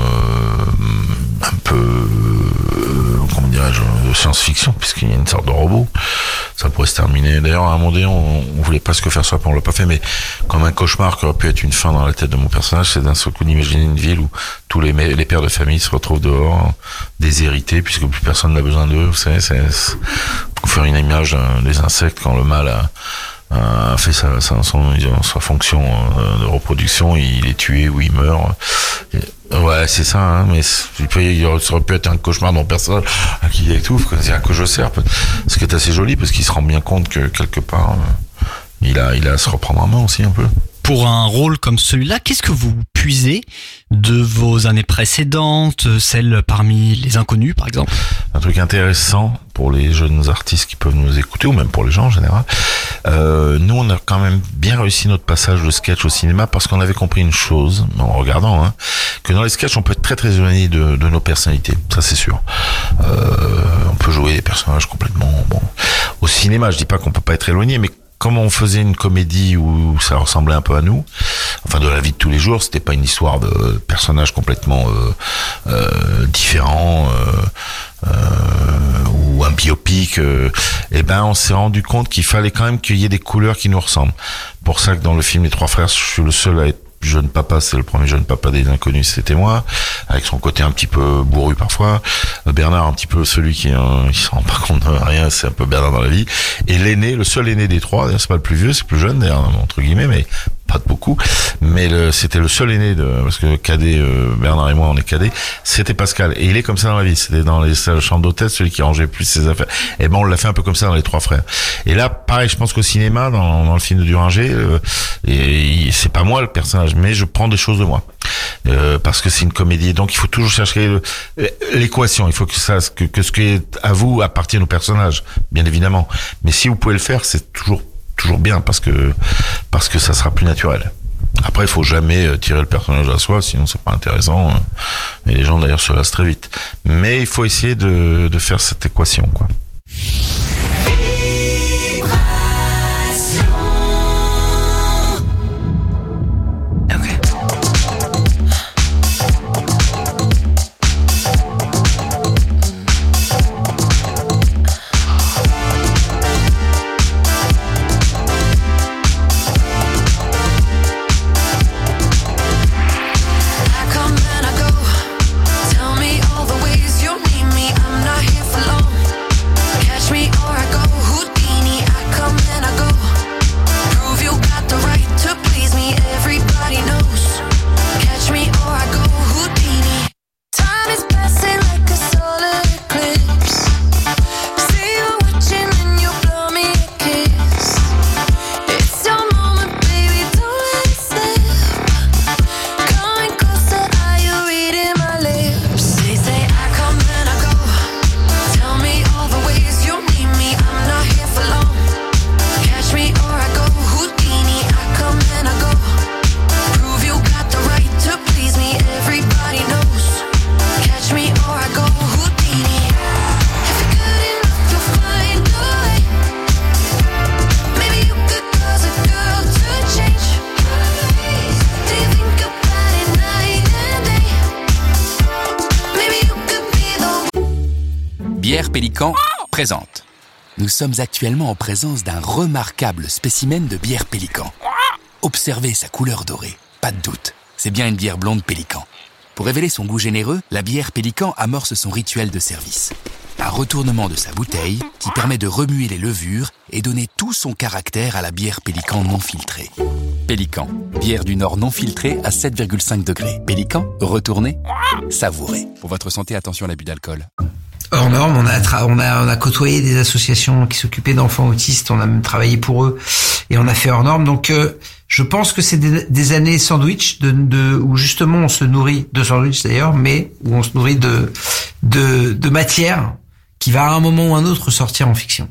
K: un peu comment dirais-je, de science-fiction, puisqu'il y a une sorte de robot. Ça pourrait se terminer. D'ailleurs, à un moment donné, on voulait presque faire ça, puis on l'a pas fait, mais comme un cauchemar qui aurait pu être une fin dans la tête de mon personnage, c'est d'un seul coup d'imaginer une ville où tous les pères de famille se retrouvent dehors, déshérités, puisque plus personne n'a besoin d'eux. Vous savez, pour faire une image des insectes quand le mâle a fait sa fonction de reproduction, il est tué ou il meurt. Ouais, c'est ça, hein, mais ça aurait pu être un cauchemar dont personne qui étouffe, c'est à quoi je sers. Ce qui est assez joli, parce qu'il se rend bien compte que quelque part, il a à se reprendre en main aussi un peu.
J: Pour un rôle comme celui-là, qu'est-ce que vous puisez de vos années précédentes, celles parmi les inconnus par exemple?
K: Un truc intéressant pour les jeunes artistes qui peuvent nous écouter, ou même pour les gens en général, nous on a quand même bien réussi notre passage de sketch au cinéma, parce qu'on avait compris une chose, en regardant, que dans les sketchs on peut être très très éloigné de nos personnalités, ça c'est sûr. On peut jouer des personnages complètement... Bon, au cinéma je dis pas qu'on peut pas être éloigné, mais comme on faisait une comédie où ça ressemblait un peu à nous, enfin de la vie de tous les jours, c'était pas une histoire de personnages complètement différents ou un biopic, et ben on s'est rendu compte qu'il fallait quand même qu'il y ait des couleurs qui nous ressemblent. Pour ça que dans le film Les Trois Frères, je suis le seul à être jeune papa, c'est le premier jeune papa des Inconnus, c'était moi, avec son côté un petit peu bourru parfois. Bernard, un petit peu celui qui se rend pas compte de rien, c'est un peu Bernard dans la vie. Et l'aîné, le seul aîné des trois, d'ailleurs c'est pas le plus vieux, c'est le plus jeune, d'ailleurs, entre guillemets, mais pas de beaucoup, mais c'était le seul aîné parce que cadet, Bernard et moi on est cadets, c'était Pascal, et il est comme ça dans la vie, c'était dans les chambres d'hôtel, celui qui rangeait plus ses affaires, et ben on l'a fait un peu comme ça dans les trois frères. Et là pareil, je pense qu'au cinéma, dans le film de Duringer, c'est pas moi le personnage, mais je prends des choses de moi, parce que c'est une comédie, donc il faut toujours chercher l'équation, il faut que ce qui est à vous appartienne au personnage, bien évidemment, mais si vous pouvez le faire, c'est toujours bien parce que ça sera plus naturel. Après, il faut jamais tirer le personnage à soi, sinon c'est pas intéressant. Et les gens d'ailleurs se lassent très vite. Mais il faut essayer de faire cette équation, quoi.
D: Bière Pélican présente. Nous sommes actuellement en présence d'un remarquable spécimen de bière Pélican. Observez sa couleur dorée, pas de doute, c'est bien une bière blonde Pélican. Pour révéler son goût généreux, la bière Pélican amorce son rituel de service. Un retournement de sa bouteille qui permet de remuer les levures et donner tout son caractère à la bière Pélican non filtrée. Pélican, bière du Nord non filtrée à 7,5 degrés. Pélican, retournez, savourez. Pour votre santé, attention à l'abus d'alcool.
L: Hors norme, on a côtoyé des associations qui s'occupaient d'enfants autistes, on a même travaillé pour eux et on a fait hors norme. Donc je pense que c'est des années sandwich où justement on se nourrit de sandwich d'ailleurs, mais où on se nourrit de matière qui va à un moment ou un autre sortir en fiction.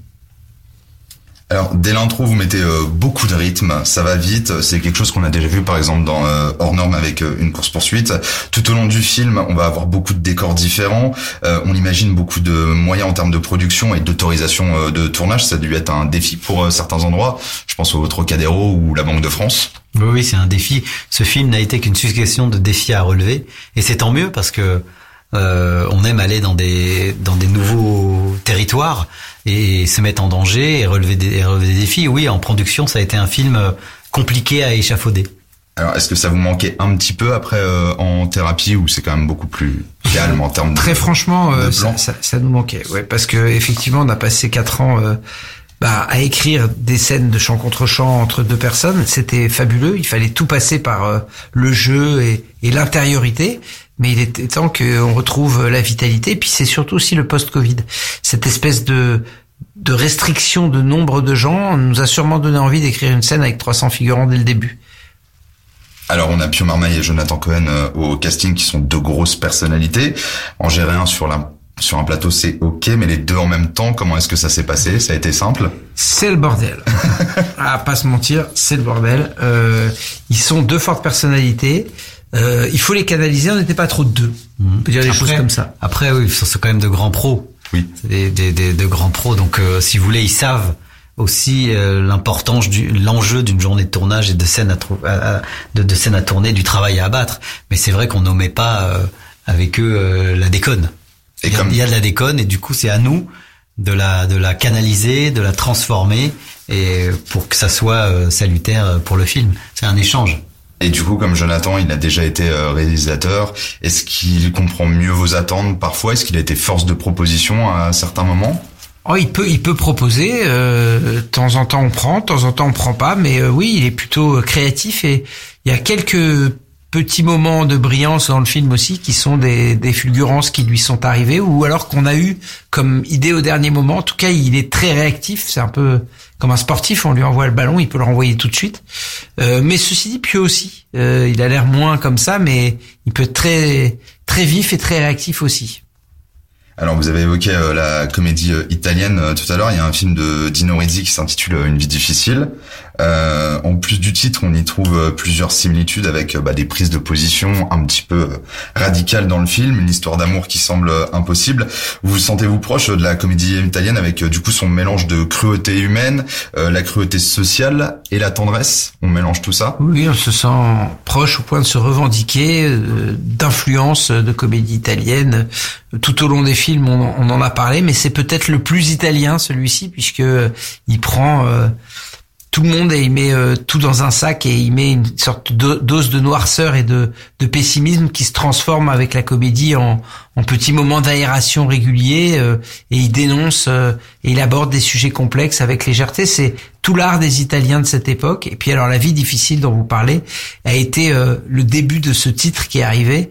M: Alors, dès l'intro, vous mettez beaucoup de rythme, ça va vite, c'est quelque chose qu'on a déjà vu par exemple dans Hors Norme avec une course-poursuite. Tout au long du film, on va avoir beaucoup de décors différents, on imagine beaucoup de moyens en termes de production et d'autorisation de tournage, ça a dû être un défi pour certains endroits, je pense au Trocadéro ou la Banque de France.
J: Oui, c'est un défi. Ce film n'a été qu'une succession de défis à relever, et c'est tant mieux parce que on aime aller dans des nouveaux territoires et se mettre en danger et relever des défis. Oui, en production, ça a été un film compliqué à échafauder.
M: Alors, est-ce que ça vous manquait un petit peu après en thérapie ou c'est quand même beaucoup plus calme en termes de...
L: Très franchement, ça nous manquait. Ouais, parce que effectivement, on a passé 4 ans à écrire des scènes de chant contre chant entre deux personnes. C'était fabuleux. Il fallait tout passer par le jeu et l'intériorité. Mais il était temps qu'on retrouve la vitalité. Puis c'est surtout aussi le post-Covid. Cette espèce de restriction de nombre de gens nous a sûrement donné envie d'écrire une scène avec 300 figurants dès le début.
M: Alors on a Pio Marmaille et Jonathan Cohen au casting qui sont deux grosses personnalités. En gérer un sur un plateau c'est ok, mais les deux en même temps, comment est-ce que ça s'est passé? Ça a été simple?
L: C'est le bordel. Pas se mentir, c'est le bordel. Ils sont deux fortes personnalités. Il faut les canaliser, on n'était pas trop de deux. On peut dire des choses comme ça.
J: Après, oui, ce sont quand même de grands pros.
M: Oui.
J: C'est de grands pros. Donc, si vous voulez, ils savent aussi l'importance l'enjeu d'une journée de tournage et de scènes à tourner, du travail à abattre. Mais c'est vrai qu'on nommait pas avec eux la déconne. Il y a de la déconne et du coup, c'est à nous de la canaliser, de la transformer et pour que ça soit salutaire pour le film. C'est un échange.
M: Et du coup, comme Jonathan, il a déjà été réalisateur, est-ce qu'il comprend mieux vos attentes parfois? Est-ce qu'il a été force de proposition à certains moments?
L: Oh, il peut proposer. De temps en temps, on prend, de temps en temps, on prend pas. Mais oui, il est plutôt créatif et il y a quelques petits moments de brillance dans le film aussi qui sont des fulgurances qui lui sont arrivées ou alors qu'on a eu comme idée au dernier moment. En tout cas, il est très réactif. C'est un peu comme un sportif. On lui envoie le ballon, il peut le renvoyer tout de suite. Mais ceci dit, Pieux aussi. Il a l'air moins comme ça, mais il peut être très très vif et très réactif aussi.
M: Alors, vous avez évoqué la comédie italienne tout à l'heure. Il y a un film de Dino Risi qui s'intitule Une vie difficile. En plus du titre, on y trouve plusieurs similitudes avec des prises de position un petit peu radicales dans le film, une histoire d'amour qui semble impossible. Vous sentez-vous proche de la comédie italienne avec du coup son mélange de cruauté humaine, la cruauté sociale et la tendresse? On mélange tout ça?
L: Oui, on se sent proche au point de se revendiquer d'influence de comédie italienne. Tout au long des films, on en a parlé, mais c'est peut-être le plus italien celui-ci puisque il prend tout le monde et il met tout dans un sac et il met une sorte de dose de noirceur et de pessimisme qui se transforme avec la comédie en petits moments d'aération réguliers et il dénonce et il aborde des sujets complexes avec légèreté. C'est tout l'art des Italiens de cette époque. Et puis alors La vie difficile dont vous parlez a été le début de ce titre qui est arrivé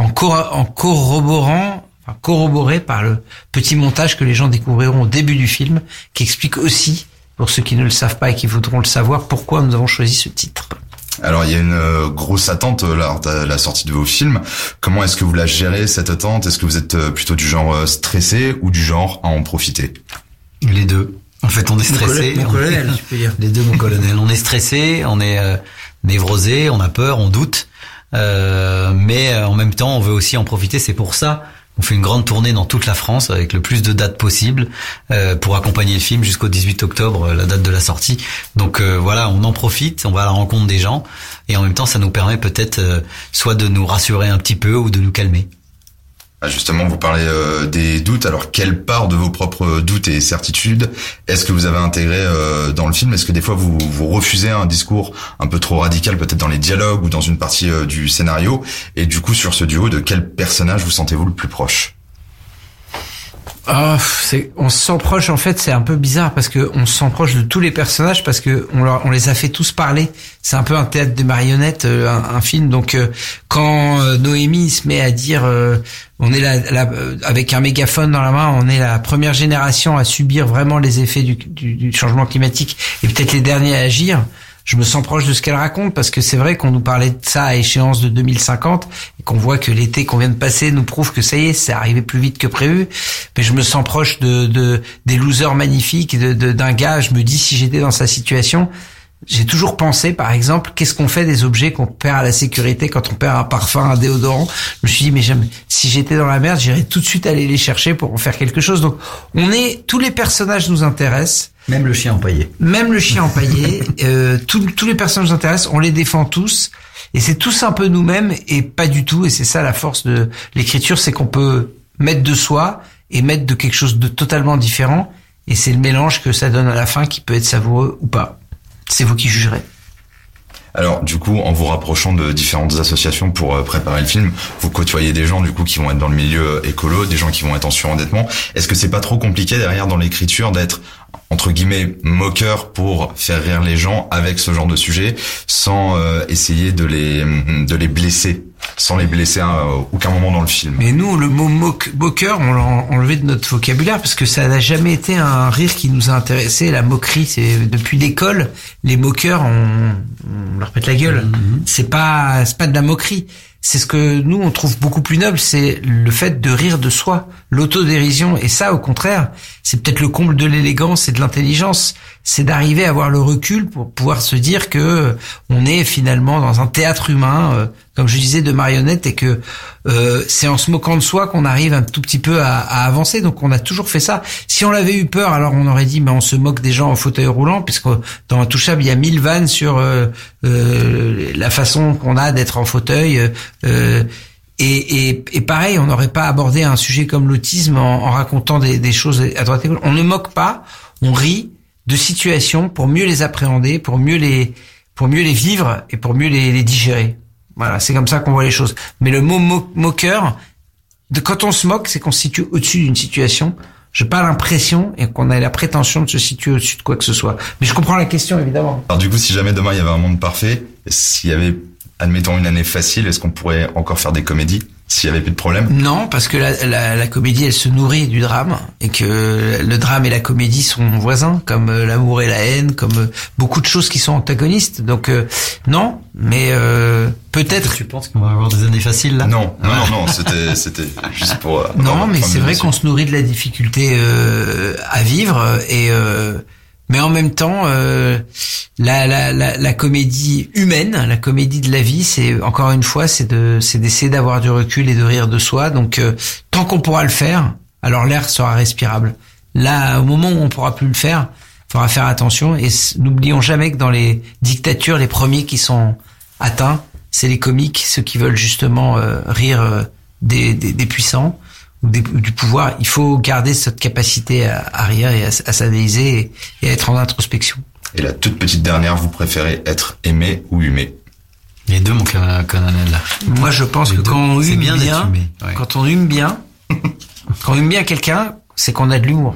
L: corroboré par le petit montage que les gens découvriront au début du film qui explique aussi, pour ceux qui ne le savent pas et qui voudront le savoir, pourquoi nous avons choisi ce titre.
M: Alors, il y a une grosse attente lors de la sortie de vos films. Comment est-ce que vous la gérez, cette attente? Est-ce que vous êtes plutôt du genre stressé ou du genre à en profiter?
J: Les deux. En fait, on est stressé.
L: Mon colonel, tu peux dire.
J: Les deux, mon colonel. On est stressé, on est névrosé, on a peur, on doute. Mais en même temps, on veut aussi en profiter. C'est pour ça on fait une grande tournée dans toute la France avec le plus de dates possible pour accompagner le film jusqu'au 18 octobre, la date de la sortie. Donc voilà, on en profite, on va à la rencontre des gens et en même temps, ça nous permet peut-être soit de nous rassurer un petit peu ou de nous calmer.
M: Justement, vous parlez des doutes. Alors, quelle part de vos propres doutes et certitudes est-ce que vous avez intégré dans le film? Est-ce que des fois vous refusez un discours un peu trop radical, peut-être dans les dialogues ou dans une partie du scénario? Et du coup, sur ce duo, de quel personnage vous sentez-vous le plus proche?
L: On se sent proche, en fait, c'est un peu bizarre parce que on se sent proche de tous les personnages parce que on les a fait tous parler. C'est un peu un théâtre de marionnettes, un film. Donc, quand Noémie se met à dire, on est là, avec un mégaphone dans la main, on est la première génération à subir vraiment les effets du changement climatique et peut-être les derniers à agir. Je me sens proche de ce qu'elle raconte parce que c'est vrai qu'on nous parlait de ça à échéance de 2050 et qu'on voit que l'été qu'on vient de passer nous prouve que ça y est, c'est arrivé plus vite que prévu. Mais je me sens proche des losers magnifiques, d'un gars. Je me dis, si j'étais dans sa situation, j'ai toujours pensé, par exemple, qu'est-ce qu'on fait des objets qu'on perd à la sécurité quand on perd un parfum, un déodorant? Je me suis dit, mais si j'étais dans la merde, j'irais tout de suite aller les chercher pour en faire quelque chose. Donc, tous les personnages nous intéressent.
J: Même le chien empaillé.
L: Tous les personnages nous intéressent, on les défend tous. Et c'est tous un peu nous-mêmes et pas du tout. Et c'est ça la force de l'écriture, c'est qu'on peut mettre de soi et mettre de quelque chose de totalement différent. Et c'est le mélange que ça donne à la fin qui peut être savoureux ou pas. C'est vous qui jugerez.
M: Alors, du coup, en vous rapprochant de différentes associations pour préparer le film, vous côtoyez des gens, du coup, qui vont être dans le milieu écolo, des gens qui vont être en surendettement. Est-ce que c'est pas trop compliqué derrière dans l'écriture d'être, entre guillemets, moqueur pour faire rire les gens avec ce genre de sujet, sans essayer de les blesser, sans les blesser à aucun moment dans le film?
L: Mais nous, le mot moqueur, on l'a enlevé de notre vocabulaire parce que ça n'a jamais été un rire qui nous a intéressé. La moquerie, c'est depuis l'école, les moqueurs, on leur pète la gueule. C'est pas de la moquerie. C'est ce que nous, on trouve beaucoup plus noble, c'est le fait de rire de soi, l'autodérision. Et ça, au contraire, c'est peut-être le comble de l'élégance et de l'intelligence. C'est d'arriver à avoir le recul pour pouvoir se dire que on est finalement dans un théâtre humain, comme je disais, de marionnettes, et que c'est en se moquant de soi qu'on arrive un tout petit peu à avancer. Donc on a toujours fait ça. Si on l'avait eu peur, alors on aurait dit mais on se moque des gens en fauteuil roulant, puisque dans Intouchable il y a 1000 vannes sur la façon qu'on a d'être en fauteuil. Et pareil, on n'aurait pas abordé un sujet comme l'autisme en racontant des choses à droite et à gauche. On ne moque pas, on rit de situations pour mieux les appréhender, pour mieux pour mieux les vivre et pour mieux les digérer. Voilà, c'est comme ça qu'on voit les choses. Mais le mot moqueur, quand on se moque, c'est qu'on se situe au-dessus d'une situation. J'ai pas l'impression et qu'on a la prétention de se situer au-dessus de quoi que ce soit. Mais je comprends la question, évidemment.
M: Alors du coup, si jamais demain il y avait un monde parfait, s'il y avait, admettons, une année facile, est-ce qu'on pourrait encore faire des comédies s'il y avait plus de problème?
L: Non, parce que la comédie, elle se nourrit du drame et que le drame et la comédie sont voisins, comme l'amour et la haine, comme beaucoup de choses qui sont antagonistes. Donc non, mais peut-être.
J: Tu penses qu'on va avoir des années faciles là?
M: Non, c'était juste pour.
L: Non, mais c'est vrai qu'on se nourrit de la difficulté à vivre et mais en même temps, la comédie humaine, la comédie de la vie, c'est encore une fois, c'est d'essayer d'avoir du recul et de rire de soi. Donc, tant qu'on pourra le faire, alors l'air sera respirable. Là, au moment où on pourra plus le faire, il faudra faire attention. Et n'oublions jamais que dans les dictatures, les premiers qui sont atteints, c'est les comiques, ceux qui veulent justement rire des puissants. Du pouvoir, il faut garder cette capacité à rire et à s'analyser et à être en introspection.
M: Et la toute petite dernière, vous préférez être aimé ou humé?
J: Les deux, mon colonel.
L: Moi, je pense que quand on hume bien,
J: ouais.
L: Quand on hume bien, quand on hume bien quelqu'un, c'est qu'on a de l'humour.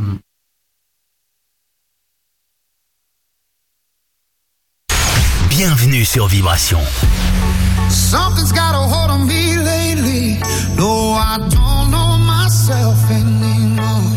N: Bienvenue sur Vibration.
I: Something's got a hold on me lately. No, I don't know myself anymore.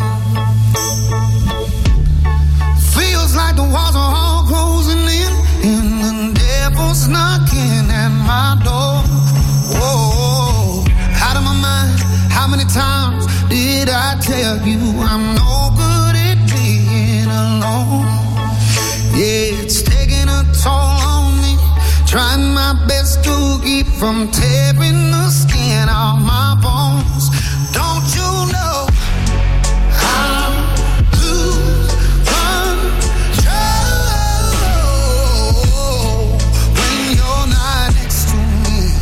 I: Feels like the walls are all closing in, and the devil's knocking at my door. Whoa, out of my mind. How many times did I tell you I'm no good at being alone? Yeah, it's taking a toll on me. Trying my best to keep from tearing the skin off my bones. Don't you know I lose control when you're not next to me?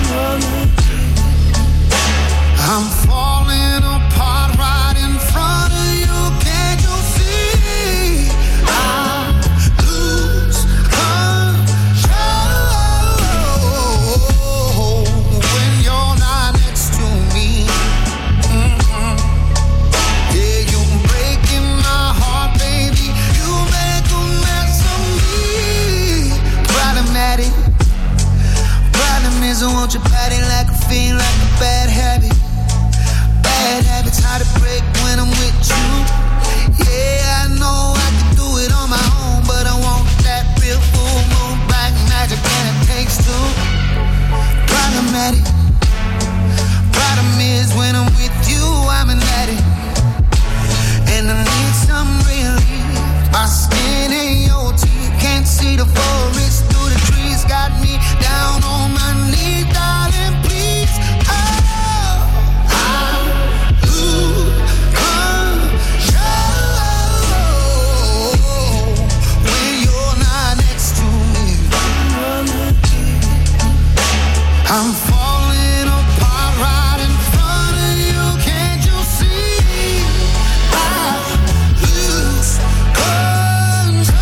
I: I'm falling apart right in front of you. Can't you see? I lose control when you're not next to me. Yeah, you're breaking my heart, baby. You make a mess of me. Problematic. Problem is, I want your body like a fiend, like a bad habit. Bad habits hard to break when I'm with you. Yeah, I know I can do it on my own, but I want that real full moon black magic, and it takes two. Problematic. Problem is when I'm with you, I'm an addict, and I need some relief. My skin ain't your teeth, can't see the forest through the trees. Got me down on my knees, darling, please. Oh, I lose control when you're not next to me. I'm falling apart right in front of you. Can't you see? I lose control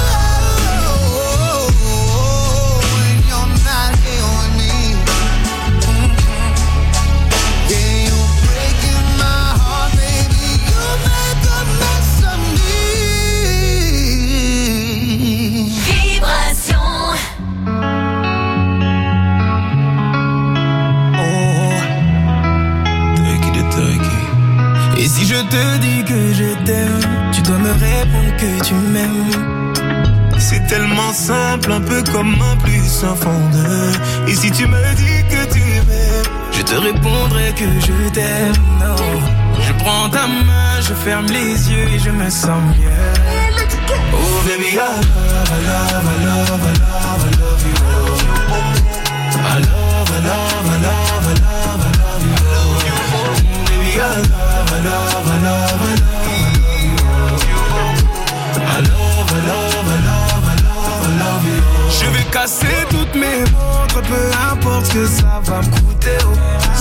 I: when you're not here with me. Yeah, you're breaking my heart, baby. You make a mess of me.
C: Vibration.
I: Et si je te dis que je t'aime, tu dois me répondre que tu m'aimes. C'est tellement simple, un peu comme un plus un fondeur. Et si tu me dis que tu m'aimes, je te répondrai que je t'aime. Non. Je prends ta main, je ferme les yeux et je me sens mieux. Oh baby, I love, I love, I love, I love, I love you. I love, I love, I love, I love, I love you. Baby, I love, I love, I love, I love, I love, I love, I love, I love, I love you. Je vais casser toutes mes montres, peu importe ce que ça va me coûter. Oh.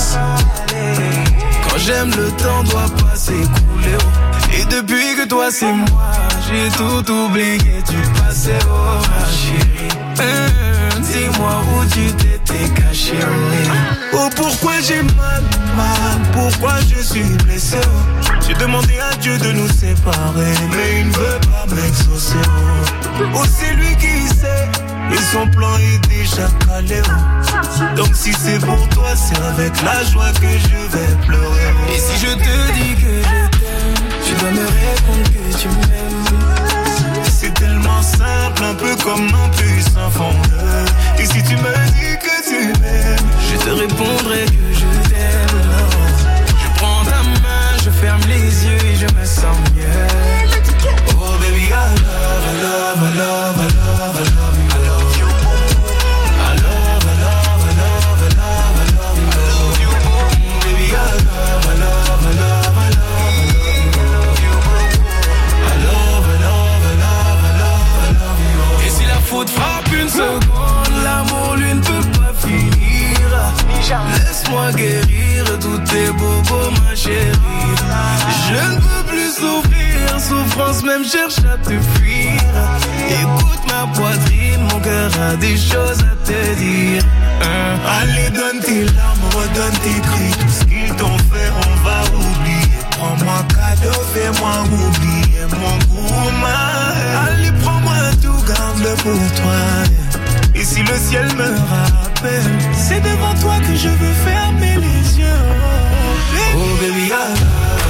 I: Quand j'aime, le temps doit pas s'écouler. Oh. Et depuis que toi c'est moi, j'ai tout oublié du passé. Oh ma chérie, Dis-moi où tu t'étais caché. Oh, pourquoi j'ai mal, pourquoi je suis blessé. J'ai demandé à Dieu de nous séparer, mais il ne veut pas m'exaucer. Oh, c'est lui qui sait, et son plan est déjà calé. Donc si c'est pour toi, c'est avec la joie que je vais pleurer. Et si je te dis que je t'aime, tu dois me répondre que tu m'aimes. C'est tellement simple, un peu comme un puissant fondeur. Et si tu me dis que tu m'aimes, je te répondrai que je t'aime. Je prends ta main, je ferme les yeux et je me sens mieux. Oh baby, I love, I love, I love, I love, I love you. I love you. I love, I love, I love, I love, I love you. I love you. Baby, I love, I love, I love, I love you. I love, I love, I love, I love, I love you. Et si la faute frappe une seconde, l'amour lui ne peut pas finir. Laisse-moi guérir tous tes bobos, ma chérie. Je ne peux plus souffrir, souffrance même cherche à te fuir. Écoute ma poitrine, mon cœur a des choses à te dire. Allez, donne tes larmes, redonne tes cris. Tout ce qu'ils t'ont fait, on va oublier. Prends-moi cadeau, fais-moi oublier mon goût. Allez, prends-moi tout, garde-le pour toi. Et si le ciel me rappelle, c'est devant toi que je veux fermer les yeux. Oh baby, I love,